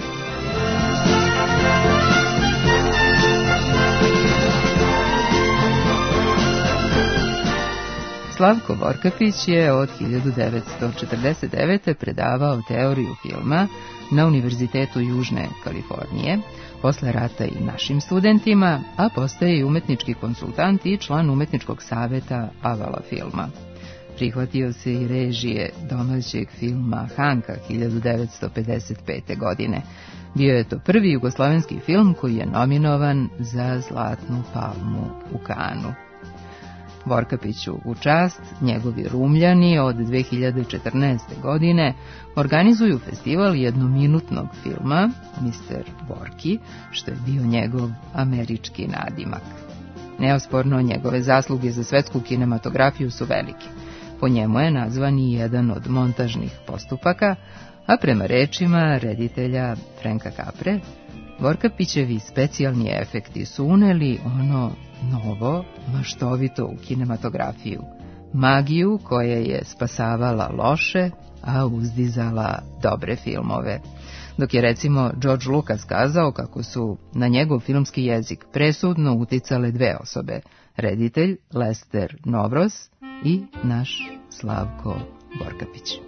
Slavko Vorkapić je od hiljadu devetsto četrdeset devete. predavao teoriju filma na Univerzitetu Južne Kalifornije, posle rata i našim studentima, a postaje i umetnički konsultant i član umetničkog saveta Avala filma. Prihvatio se i režije domaćeg filma Hanka hiljadu devetsto pedeset pete. godine. Bio je to prvi jugoslovenski film koji je nominovan za Zlatnu palmu u Kanu. Vorkapiću u čast njegovi Rumljani od dve hiljade četrnaeste. godine organizuju festival jednominutnog filma mister Vorki, što je bio njegov američki nadimak. Neosporno njegove zasluge za svetsku kinematografiju su velike. Po njemu je nazvan i jedan od montažnih postupaka, a prema rečima reditelja Franka Capre, Vorkapićevi specijalni efekti su uneli ono novo, maštovito u kinematografiju, magiju koja je spasavala loše, a uzdizala dobre filmove. dok je recimo George Lucas kazao kako su na njegov filmski jezik presudno uticale dve osobe, reditelj Lester Novros i naš Slavko Borkapić.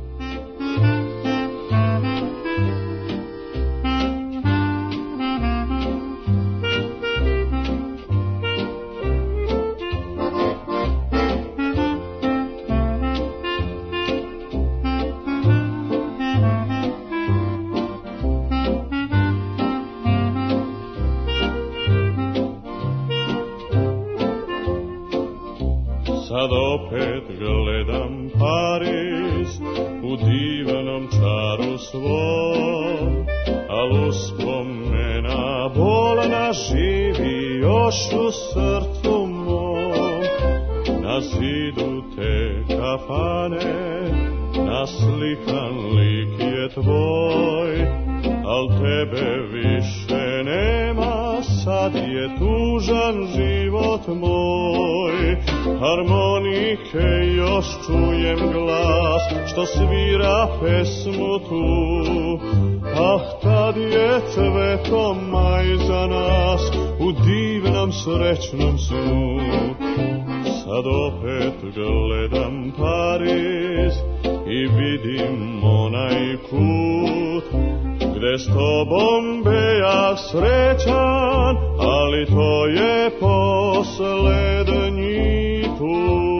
Sad opet gledam Pariz u divnom čaru svom, al uspomena bolna živi još u srcu mom. Na zidu te kafane naslikan lik je tvoj, al tebe više nema, sad je tužan život moj. Harmonike još čujem glas što svira pesmu tu, ah tad je cveto maj za nas u divnom srećnom snu. Sad opet gledam Pariz i vidim onaj kut gde s tobom bejah srećan, ali to je poslednji put.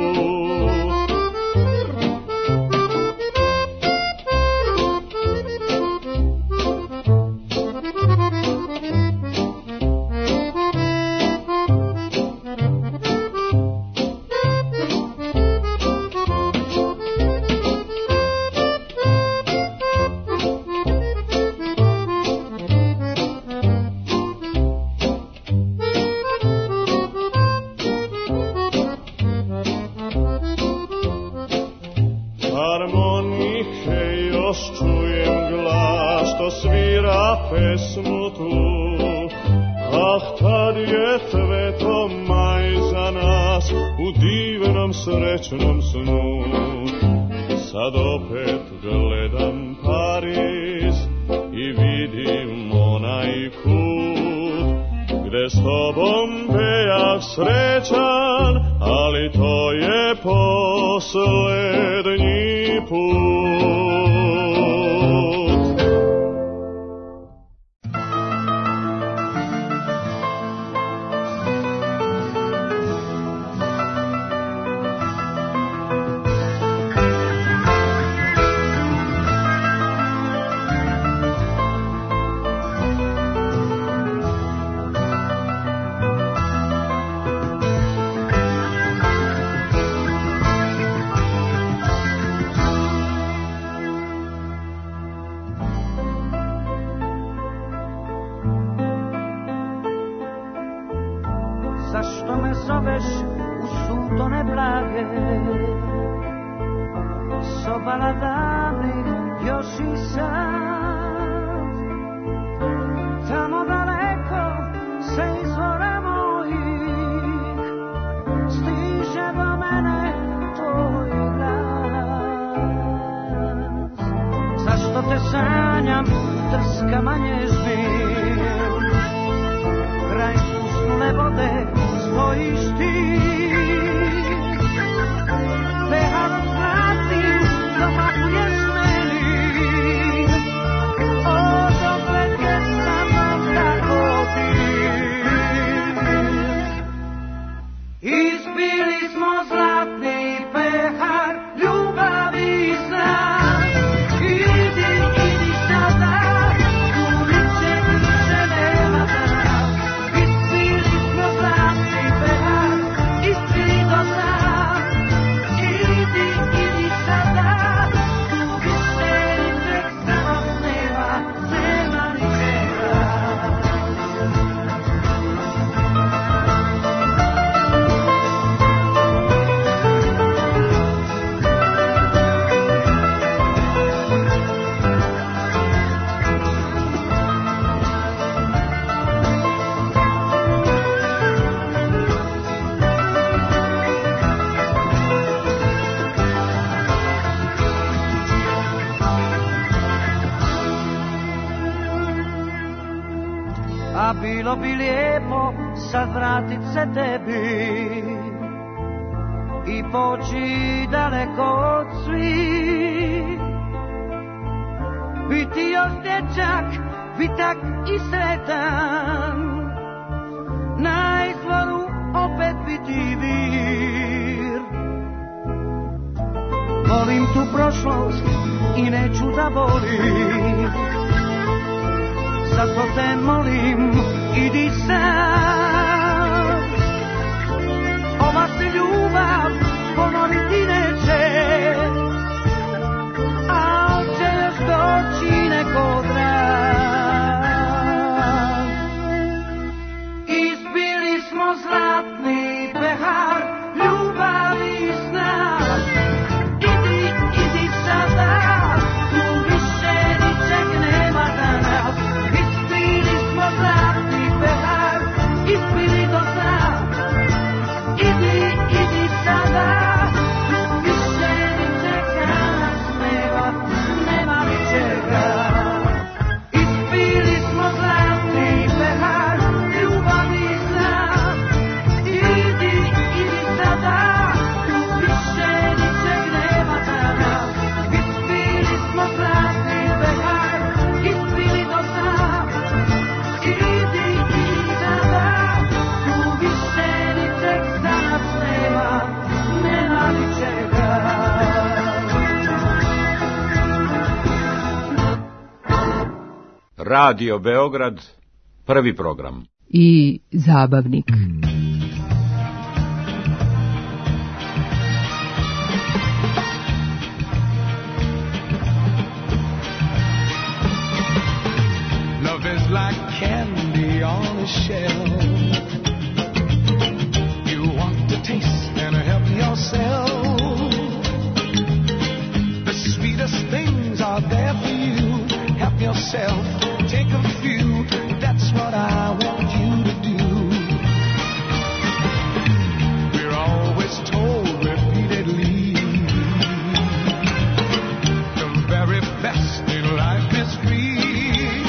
Pesmu tu, ah tad je cveto maj za nas u divnom srećnom snu. Sad opet gledam Pariz i vidim onaj kut gde s tobom bejah srećan, ali to je poslednji put. It's a bilo bi lijepo sad vratit se tebi i poći daleko od svih. Biti još dječak, vitak i sretan, na izvoru opet biti vir. Volim tu prošlost i neću da volim, zato te molim, idi sad. Ova se ljubav ponoviti neće, a će još doći neko drag. Ispili smo zlatni pehar ljubavi i sna. Idi, idi sada, tu više ničeg nema za nas. Ispili smo zlatni pehar, ispili do sna. Idi, idi sada, tu više ničeg za nas nema, nema ničega. Ispili smo zlatni pehar ljubavi i sna. Idi, idi sada, tu više ničeg nema za nas. Ispili smo zlatni pehar, ispili do sna. Idi, idi sada, tu više ničeg za nas nema, nema ničega. Radio Beograd, prvi program. I zabavnik. Love is like candy on a shelf. You want to taste and help yourself. The sweetest things are there for you. Help yourself, take a few. That's what I want you to do. We're always told repeatedly the very best in life is free.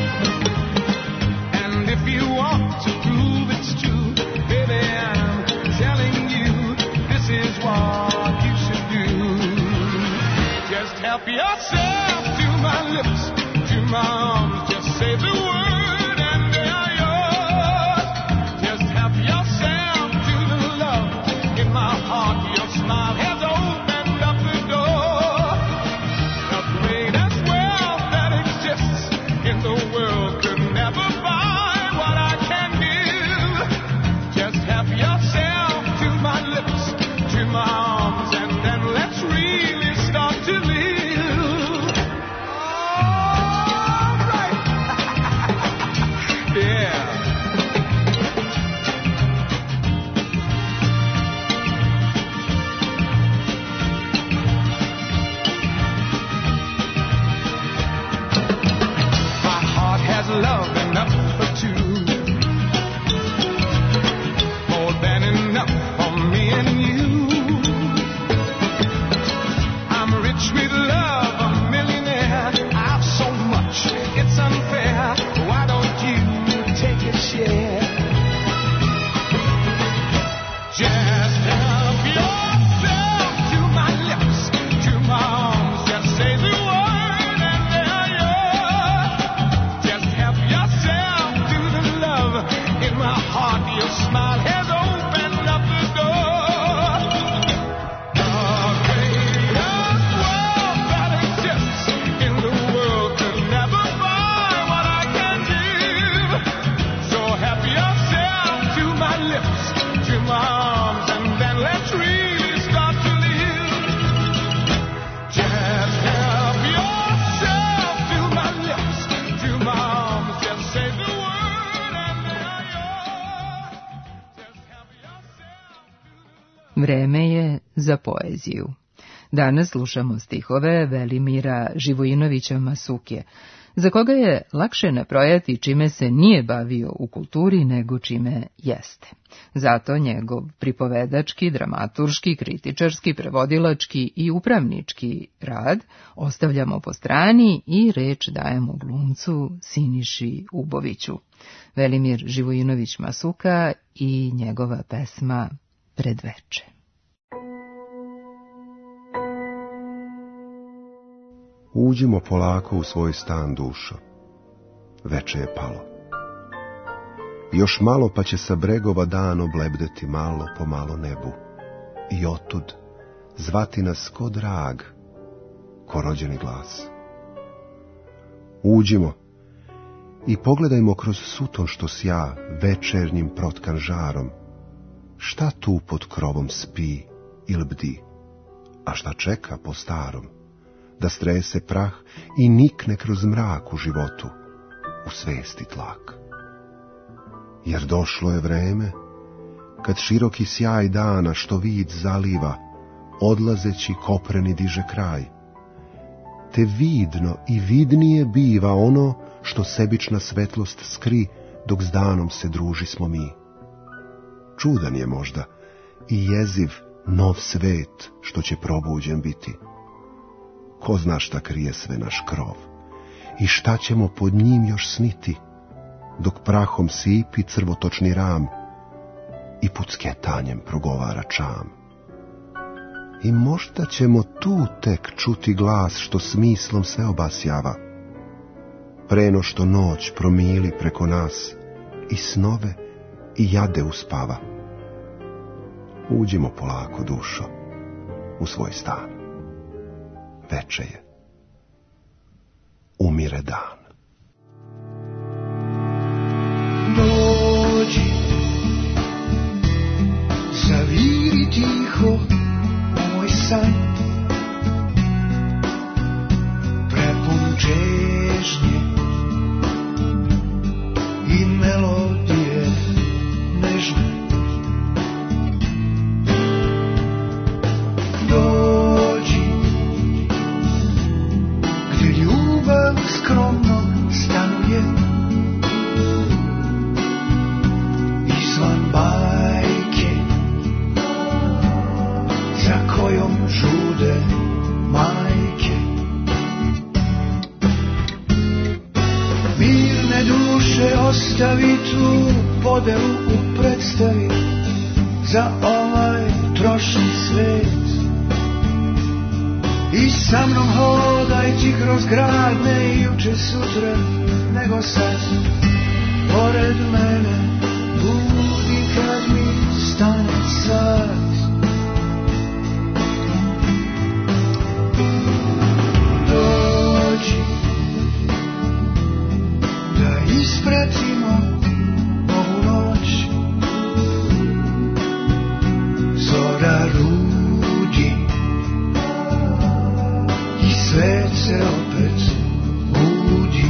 And if you want to prove it's true, baby, I'm telling you, this is what you should do. Just help yourself to my lips, to my arms, just say the word and they are yours. Just help yourself to the love in my heart. Your smile has opened up the door. The greatest wealth that exists in the world could never buy what I can give. Just help yourself to my lips, to my arms, and then let's really start to live. All right. Yeah. My heart has love enough for two, more than enough for me and you. I'm rich with love, a millionaire. I've so much, it's unfair. Why don't you take a share? Just help yourself to my lips, to my arms. Just say the word and they are yours. Just help yourself to the love in my heart. Your smile has opened up the door. The greatest wealth that exists in the world could never buy what I can give. So help yourself to my lips, to my arms, and then let's really start to live. Just help yourself to my lips, to my arms, just say the word and they are yours. Just help yourself to the love. Vreme je za poeziju. Danas slušamo stihove Velimira Živojinovića Masuke, za koga je lakše nabrojati čime se nije bavio u kulturi nego čime jeste. Zato njegov pripovedački, dramaturški, kritičarski, prevodilački i upravnički rad ostavljamo po strani i reč dajemo glumcu Siniši Uboviću. Velimir Živojinović Masuka i njegova pesma Predveče. Uđimo polako u svoj stan, dušo. Veče je palo. Još malo pa će sa bregova dan oblebdeti malo po malo nebu. I otud zvati nas ko drag, ko rođeni glas. Uđimo i pogledajmo kroz suton što sja večernjim protkan žarom. Šta tu pod krovom spi ili bdi, a šta čeka po starom? Da strese prah i nikne kroz mrak u životu, u svesti tlak. Jer došlo je vreme, kad široki sjaj dana što vid zaliva, odlazeći kopreni diže kraj. Te vidno i vidnije biva ono što sebična svetlost skri, dok s danom se družismo mi. Čudan je možda i jeziv nov svet što će probuđen biti. Ko zna šta krije sve naš krov i šta ćemo pod njim još sniti, dok prahom sipi crvotočni ram i pucketanjem progovara čam. I možda ćemo tu tek čuti glas što smislom sve obasjava, preno što noć promili preko nas i snove i jade uspava. Uđimo polako, dušo, u svoj stan. Veče je. Umire dan. Dođi, zaviri tiho moj san, prepun čežnje i melodije nežne. Skromno stanuje izvan bajke za kojom žude majke. Mirne duše ostavi tu podelu u predstavi za ovaj trošni svet. I sa mnom hodaj ti kroz grad, ne juče sutra, nego sad. Pored mene budi kad mi stane sad. Dođi da ispratimo ovu noć. Zora rudi, svet se opet budi,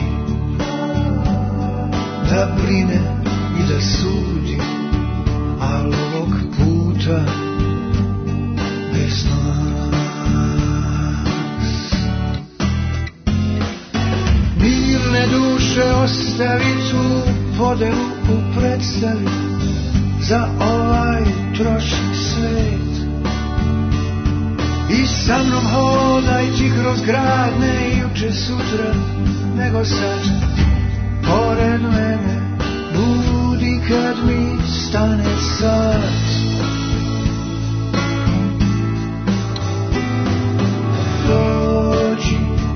da brine i da sudi, al ovog puta bez nas. Mirne duše ostavi tu podelu u predstavi za ovaj trošni svet. I sa mnom hodaj ti kroz grad, ne juče sutra, nego sad. Pored mene budi kad mi stane sad. Dođi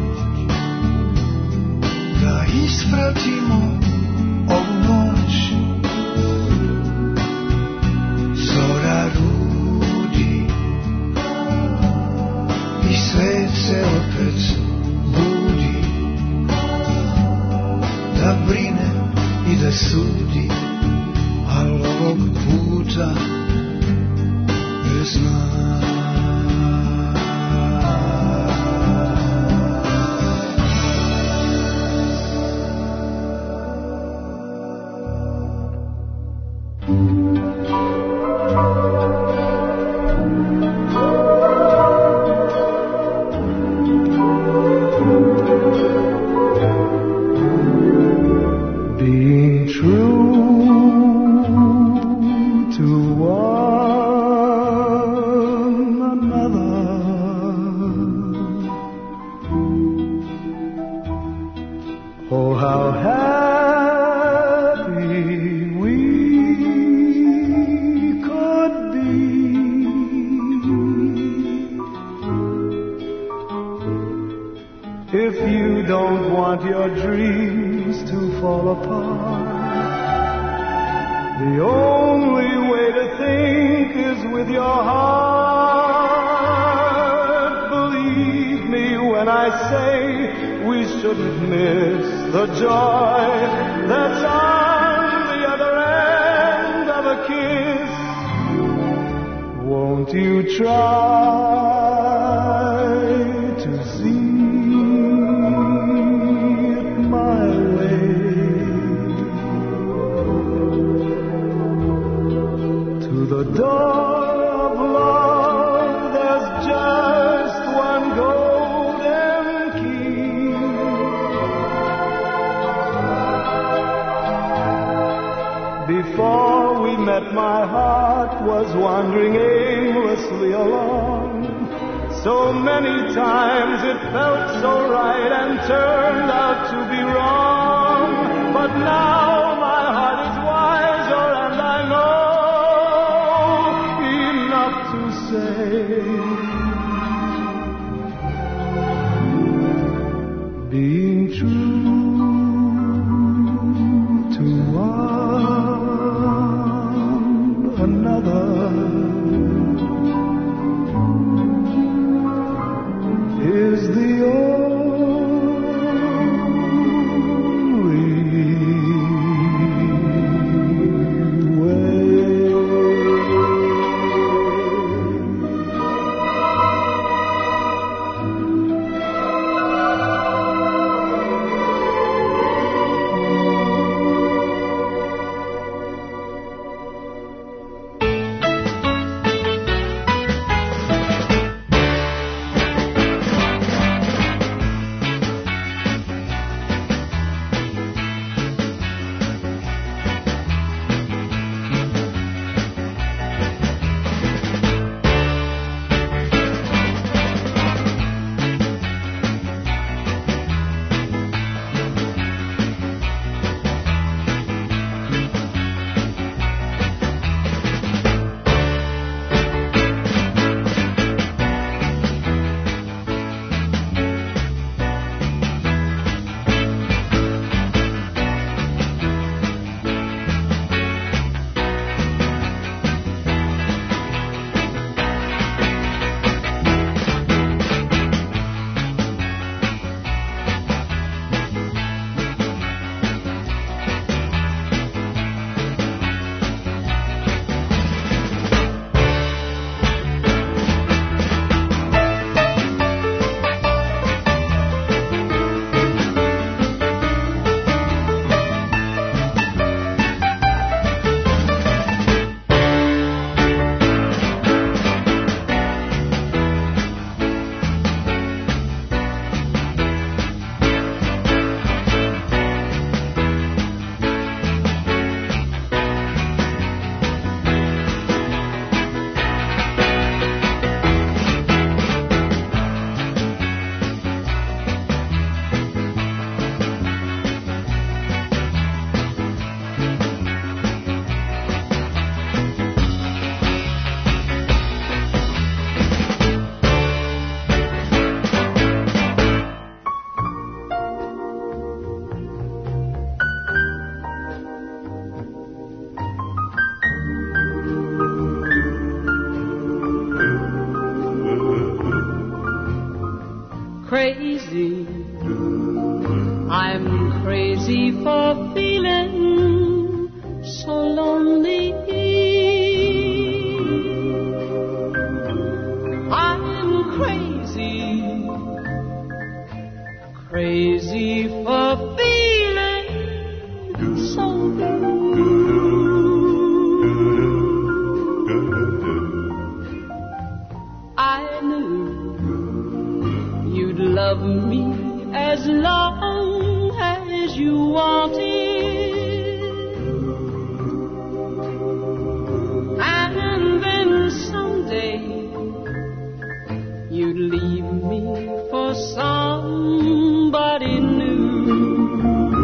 da ispratimo ovu noć. Zora rudi i svet se opet budi, da brine i da sudi, al ovog puta bez nas. Oh, how happy we could be if you don't want your dreams to fall apart. The only way to think is with your heart. Believe me when I say we shouldn't miss the joy that's on the other end of a kiss. Won't you try to see it my way? To the door of love there's just one golden key. Before we met, my heart was wandering aimlessly along. So many times it felt so right and turned out to be wrong. But now my heart is wiser and I know enough to say, being true to one another is the only way. Crazy, I'm crazy for feeling so lonely. I'm crazy, crazy for feeling so blue. I knew you'd love me as long as you wanted, and then someday you'd leave me for somebody new.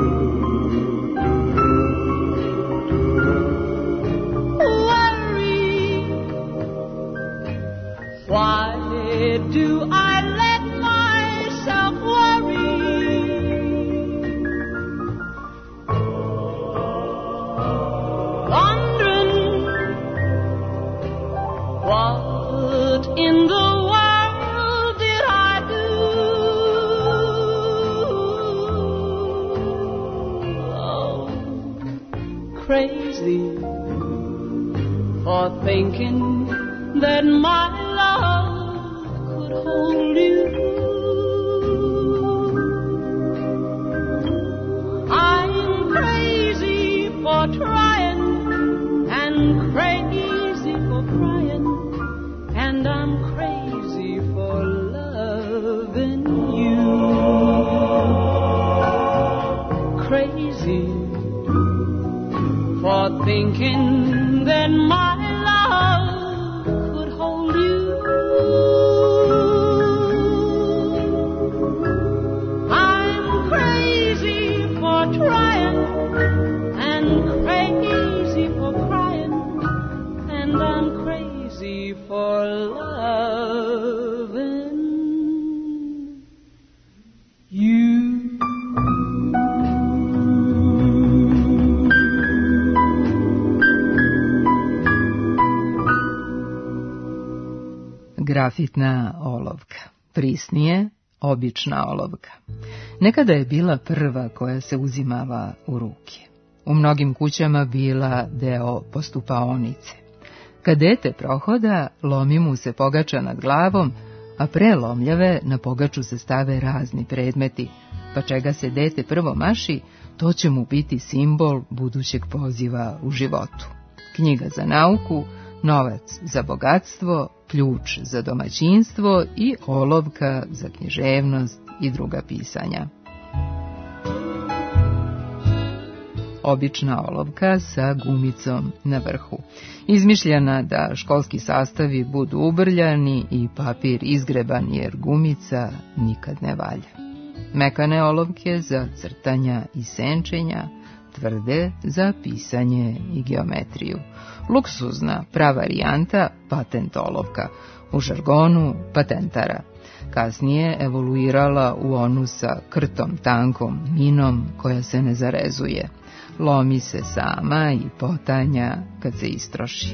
crazy for thinking that my love could hold you. I'm crazy for trying and crazy for crying, and I'm crazy for loving you. Crazy for thinking that my love could hold you. I'm crazy for trying and crazy for crying, and I'm crazy for loving you. Grafitna olovka, prisnije obična olovka. Nekada je bila prva koja se uzimala u ruke. U mnogim kućama bila deo postupaonice. Kad dete prohoda, lomi mu se pogača nad glavom, a pre lomljave na pogaču se stave razni predmeti, pa čega se dete prvo maši, to će mu biti simbol budućeg poziva u životu. Knjiga za nauku, novac za bogatstvo, ključ za domaćinstvo i olovka za književnost i druga pisanja. Obična olovka sa gumicom na vrhu, izmišljena da školski sastavi budu ubrljani i papir izgreban jer gumica nikad ne valja. Mekane olovke za crtanja i senčenja, tvrde za pisanje i geometriju. Luksuzna pravarijanta patent olovka, u žargonu patentara. Kasnije evoluirala u onu sa krtom tankom minom koja se ne zarezuje. Lomi se sama i potanja kad se istroši.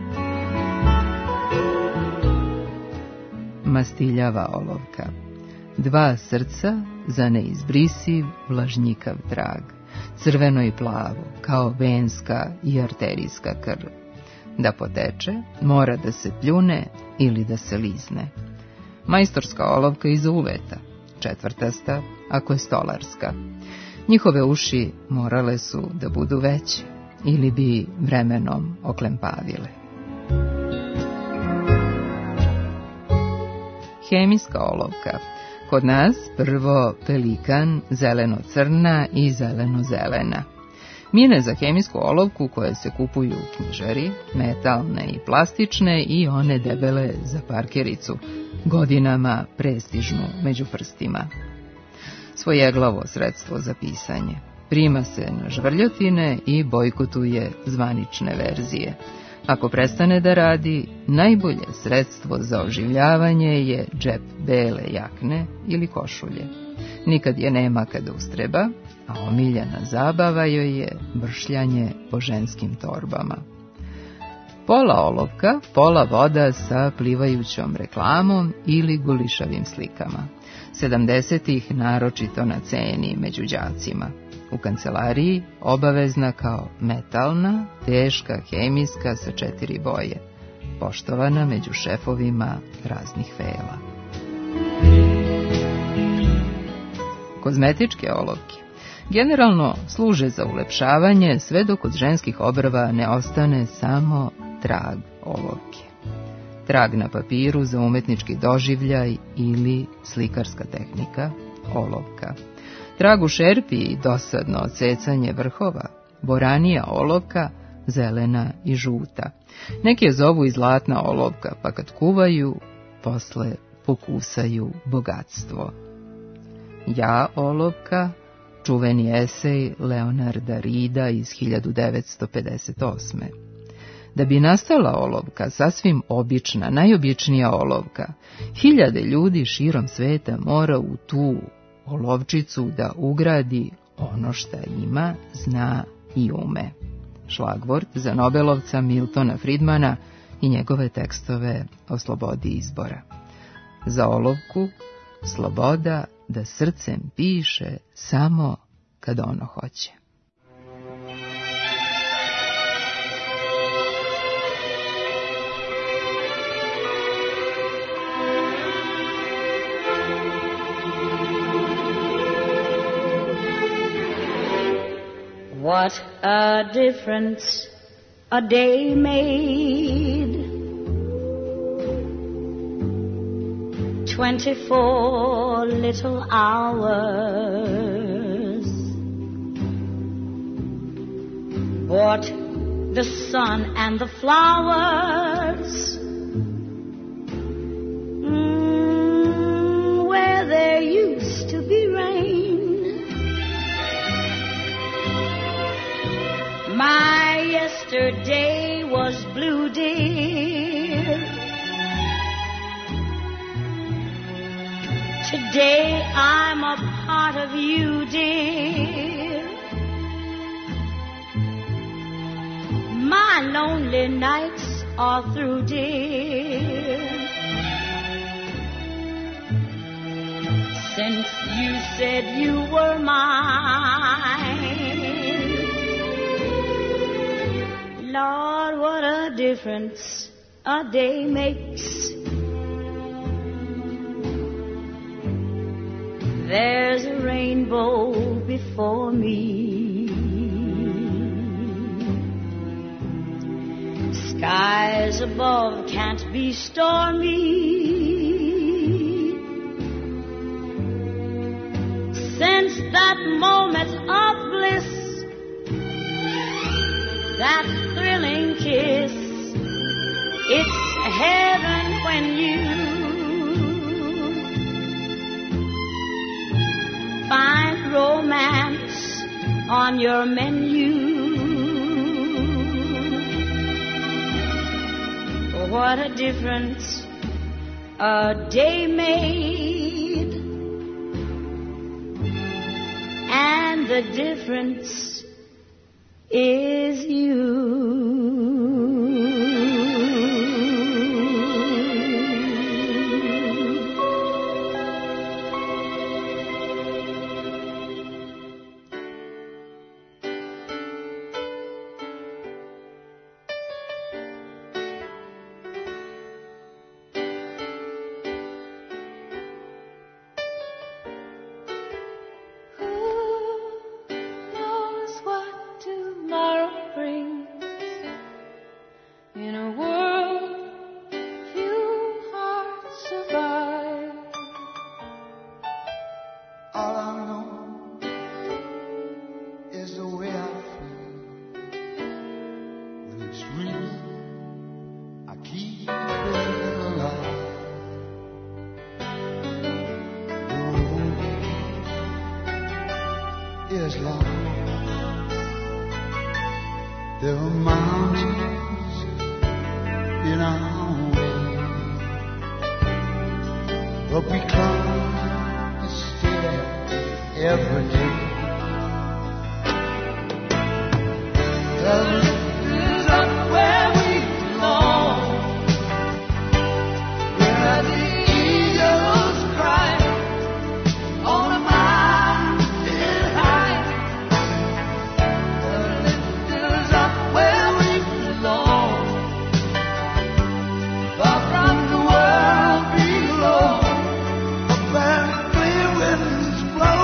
Mastiljava olovka. Dva srca za neizbrisiv vlažnjikav trag. Crveno i plavo, kao venska i arterijska krv. Da poteče, mora da se pljune ili da se lizne. Majstorska olovka iza uveta, četvrtasta ako je stolarska. Njihove uši morale su da budu veće ili bi vremenom oklempavile. Hemijska olovka. Kod nas prvo pelikan, zeleno-crna i zeleno-zelena. Mine za hemijsku olovku koje se kupuju u knjižari, metalne i plastične i one debele za parkericu, godinama prestižnu među prstima. Svojeglavo sredstvo za pisanje. Prima se na žvrljotine i bojkotuje zvanične verzije. Ako prestane da radi, najbolje sredstvo za oživljavanje je džep bele jakne ili košulje. Nikad je nema kada ustreba, a omiljena zabava joj je vršljanje po ženskim torbama. Pola olovka, pola voda sa plivajućom reklamom ili gulišavim slikama. sedamdesetih naročito na ceni među đacima. U kancelariji obavezna kao metalna, teška, hemijska sa četiri boje. Poštovana među šefovima raznih fela. Kozmetičke olovke generalno služe za ulepšavanje sve dok od ženskih obrva ne ostane samo trag olovke. Trag na papiru za umetnički doživljaj ili slikarska tehnika, olovka. Trag u šerpi i dosadno odsecanje vrhova, boranija olovka, zelena i žuta. Neki je zovu i zlatna olovka, pa kad kuvaju, posle pokusaju bogatstvo. Ja olovka, čuveni esej Leonarda Rida iz hiljadu devetsto pedeset osme. Da bi nastala olovka, sasvim obična, najobičnija olovka, hiljade ljudi širom sveta mora u tu olovčicu da ugradi ono šta ima, zna i ume. Šlagvort za Nobelovca Miltona Friedmana i njegove tekstove o slobodi izbora. Za olovku, sloboda da srcem piše samo kad ono hoće. What a difference a day made. Twenty-four little hours brought the sun and the flowers mm, where there used to be rain. My yesterday was blue, dear. Today I'm a part of you, dear. My lonely nights are through, dear. Since you said you were mine, Lord, what a difference a day makes. There's a rainbow before me. Skies above can't be stormy. Since that moment of bliss, that thrilling kiss, it's heaven when you find romance on your menu. What a difference a day made, and the difference is you. There are mountains in our way, but we climb a stair every day. The lift is up where we belong, where the eagles cry on a mountain high. The lift is up where we belong, far from the world below, up where clear winds blow.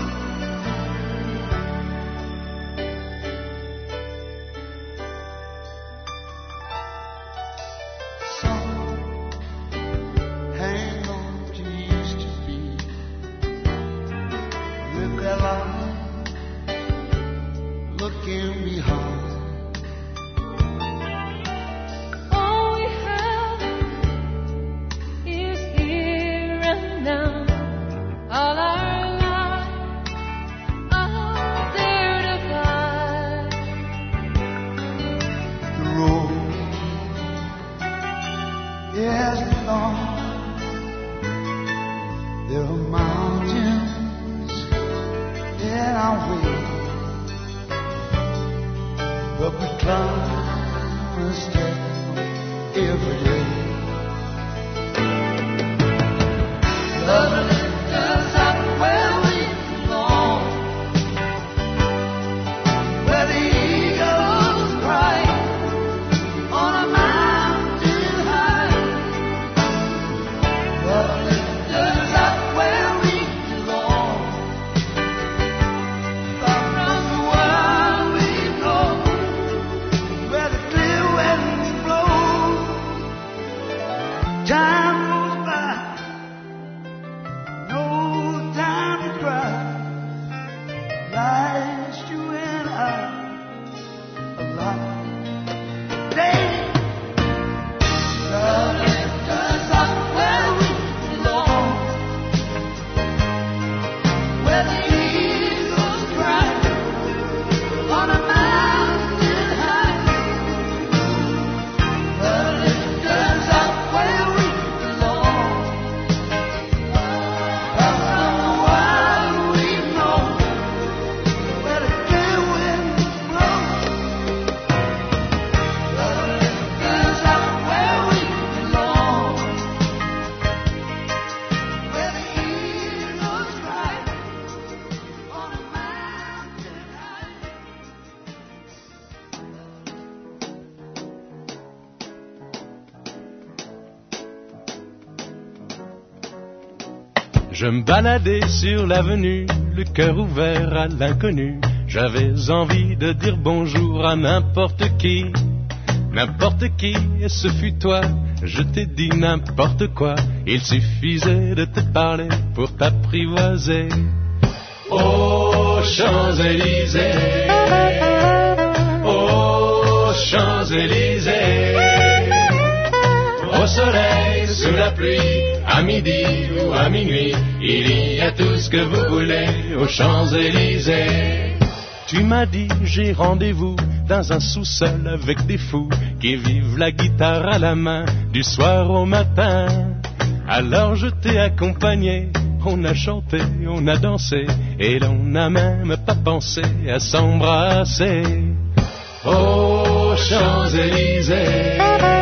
Some hang on to used to be, live their life looking behind. All we have is here and now. All our lives are there to find. The road is long. There are mountains in our way, but we climb a step every day. The lift is up where we belong, where the eagles cry on a mountain high. The lift is up where we belong, far from the world Je me baladais sur l'avenue, le cœur ouvert à l'inconnu. J'avais envie de dire bonjour à n'importe qui, n'importe qui, et ce fut toi. Je t'ai dit n'importe quoi, il suffisait de te parler pour t'apprivoiser. Aux Champs-Élysées, aux Champs-Élysées, au soleil, sous la pluie, à midi ou à minuit, il y a tout ce que vous voulez aux Champs-Élysées. Tu m'as dit j'ai rendez-vous dans un sous-sol avec des fous qui vivent la guitare à la main du soir au matin. Alors je t'ai accompagné, on a chanté, on a dansé et l'on n'a même pas pensé à s'embrasser. Aux Champs-Élysées,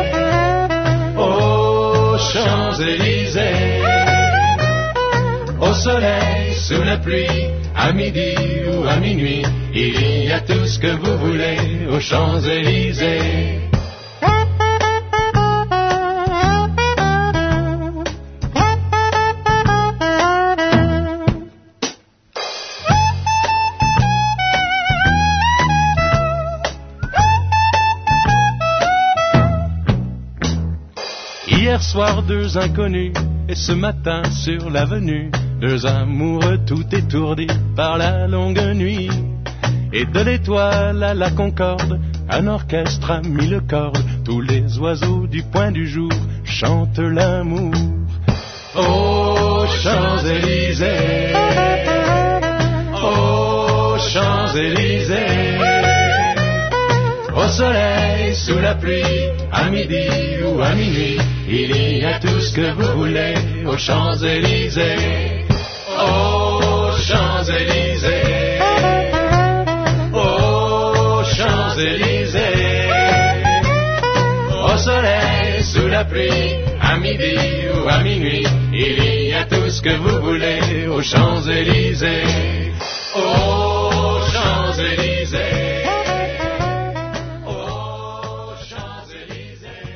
aux Champs-Élysées, au soleil, sous la pluie, à midi ou à minuit, il y a tout ce que vous voulez aux Champs-Élysées. Hier soir, deux inconnus, et ce matin sur l'avenue, deux amoureux tout étourdis par la longue nuit. Et de l'étoile à la concorde, un orchestre a mis le cordes. Tous les oiseaux du point du jour chantent l'amour. Aux Champs-Élysées, aux Champs-Élysées, au soleil, sous la pluie, à midi ou à minuit, il y a tout ce que vous voulez aux Champs-Élysées. Aux Champs-Élysées, aux Champs-Élysées, au soleil, sous la pluie, à midi ou à minuit, il y a tout ce que vous voulez aux Champs-Élysées. Aux Champs-Élysées, aux Champs-Élysées.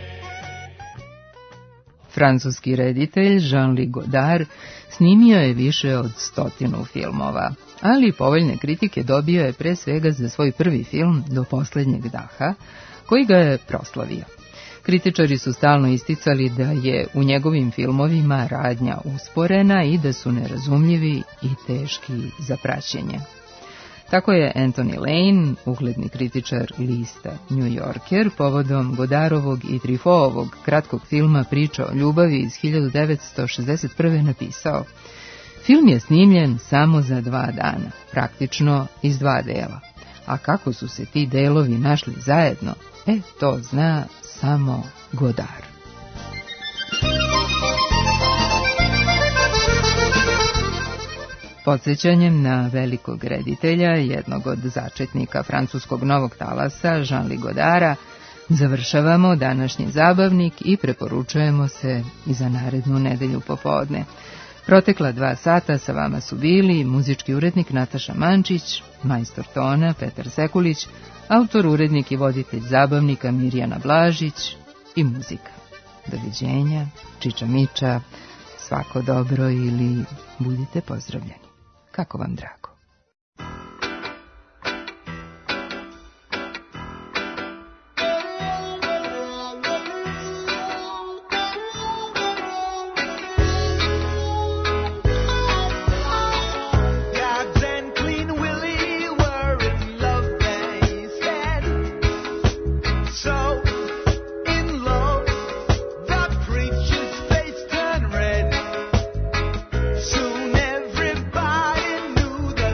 Francuski reditelj Jean-Louis Godard snimio je više od stotinu filmova, ali povoljne kritike dobio je pre svega za svoj prvi film Do poslednjeg daha, koji ga je proslavio. Kritičari su stalno isticali da je u njegovim filmovima radnja usporena i da su nerazumljivi i teški za praćenje. Tako je Anthony Lane, ugledni kritičar lista New Yorker, povodom Godarovog i Truffautovog kratkog filma Priča o ljubavi iz hiljadu devetsto šezdeset prve napisao: film je snimljen samo za dva dana, praktično iz dva dela. A kako su se ti delovi našli zajedno, e, to zna samo Godard. Podsjećanjem na velikog reditelja, jednog od začetnika francuskog novog talasa, Jean-Louis Godarda, završavamo današnji zabavnik i preporučujemo se i za narednu nedelju popodne. Protekla dva sata sa vama su bili muzički urednik Nataša Mančić, majstor tona Petar Sekulić, autor, urednik i voditelj zabavnika Mirjana Blažić i muzika. Doviđenja, čiča miča, svako dobro ili budite pozdravljeni. Kako vam drago. Soon everybody knew that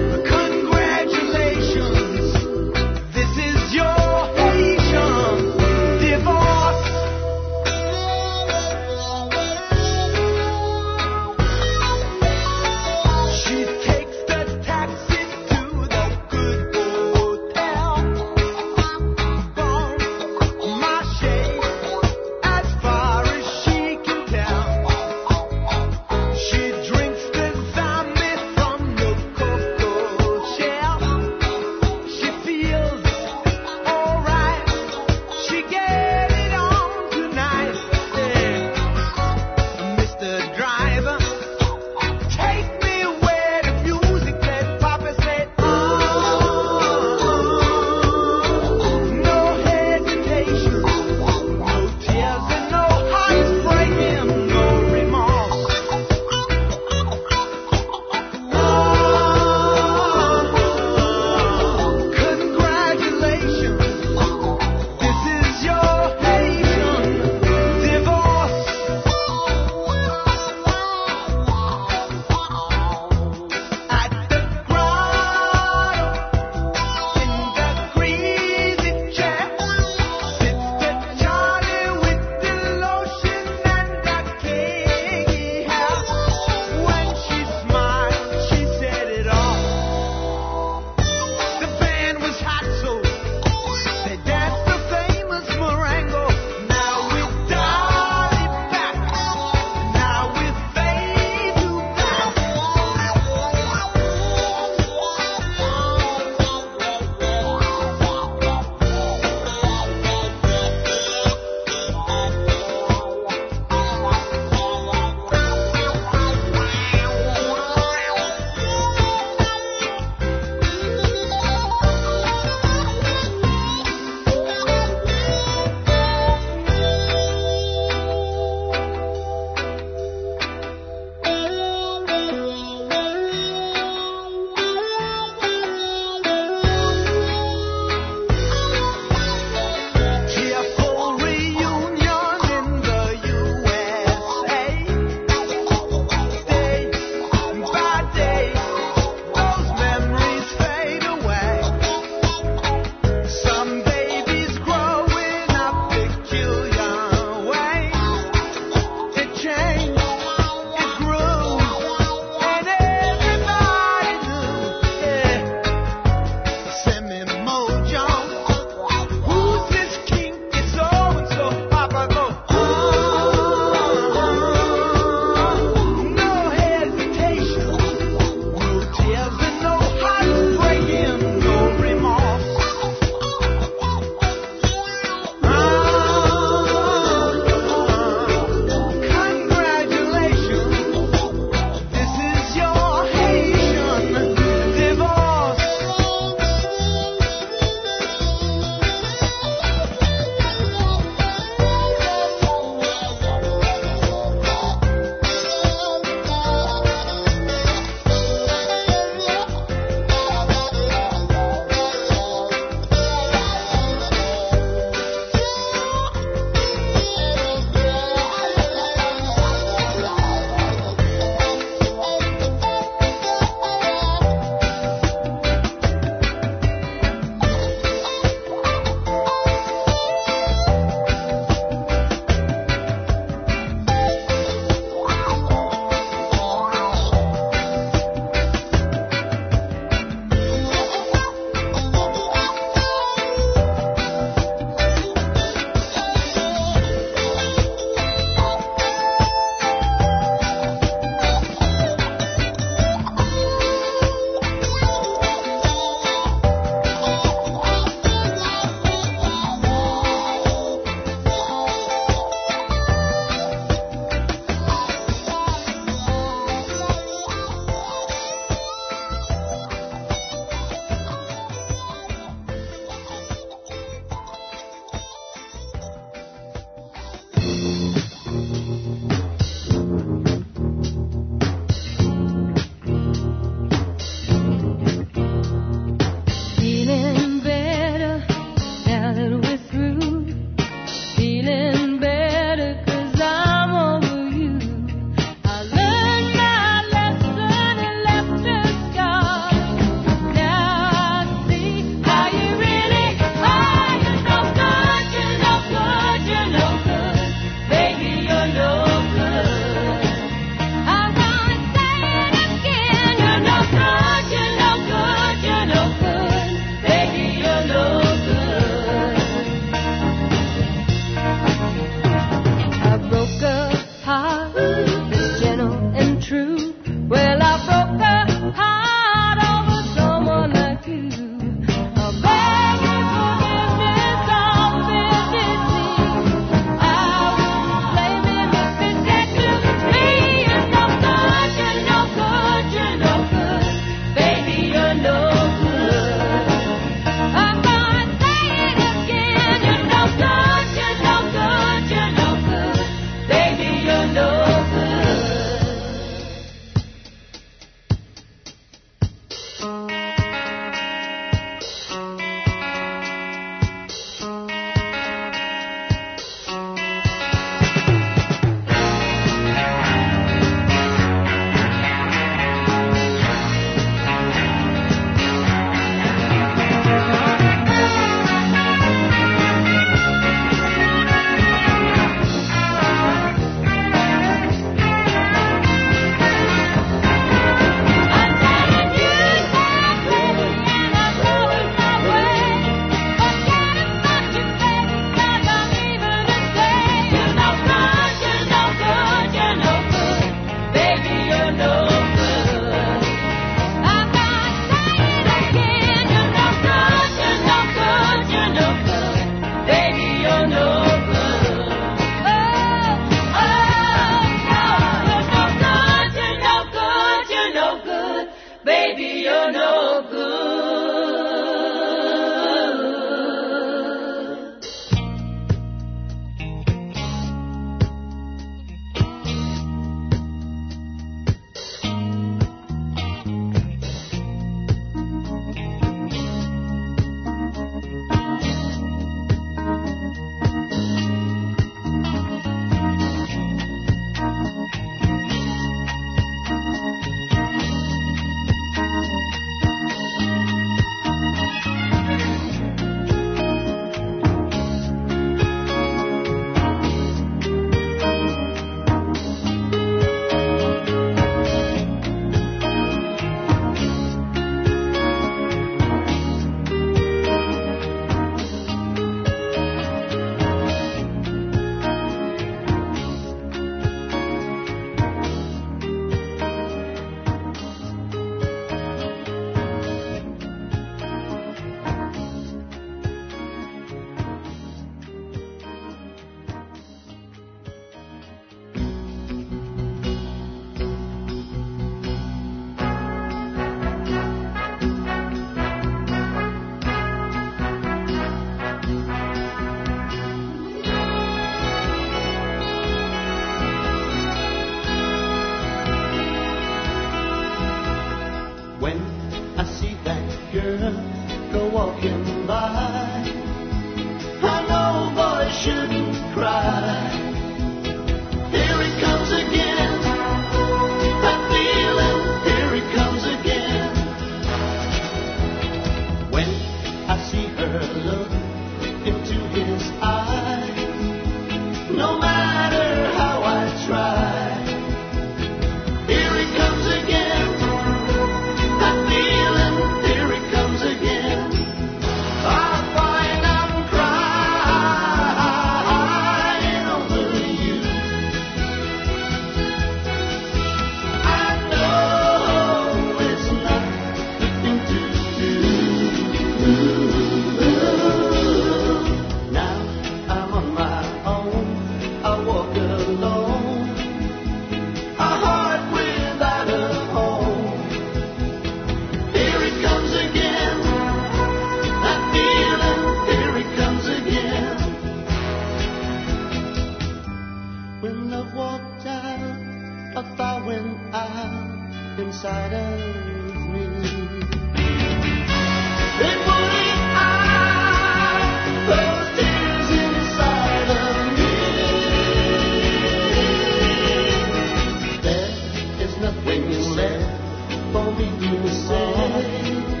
When you left for me to say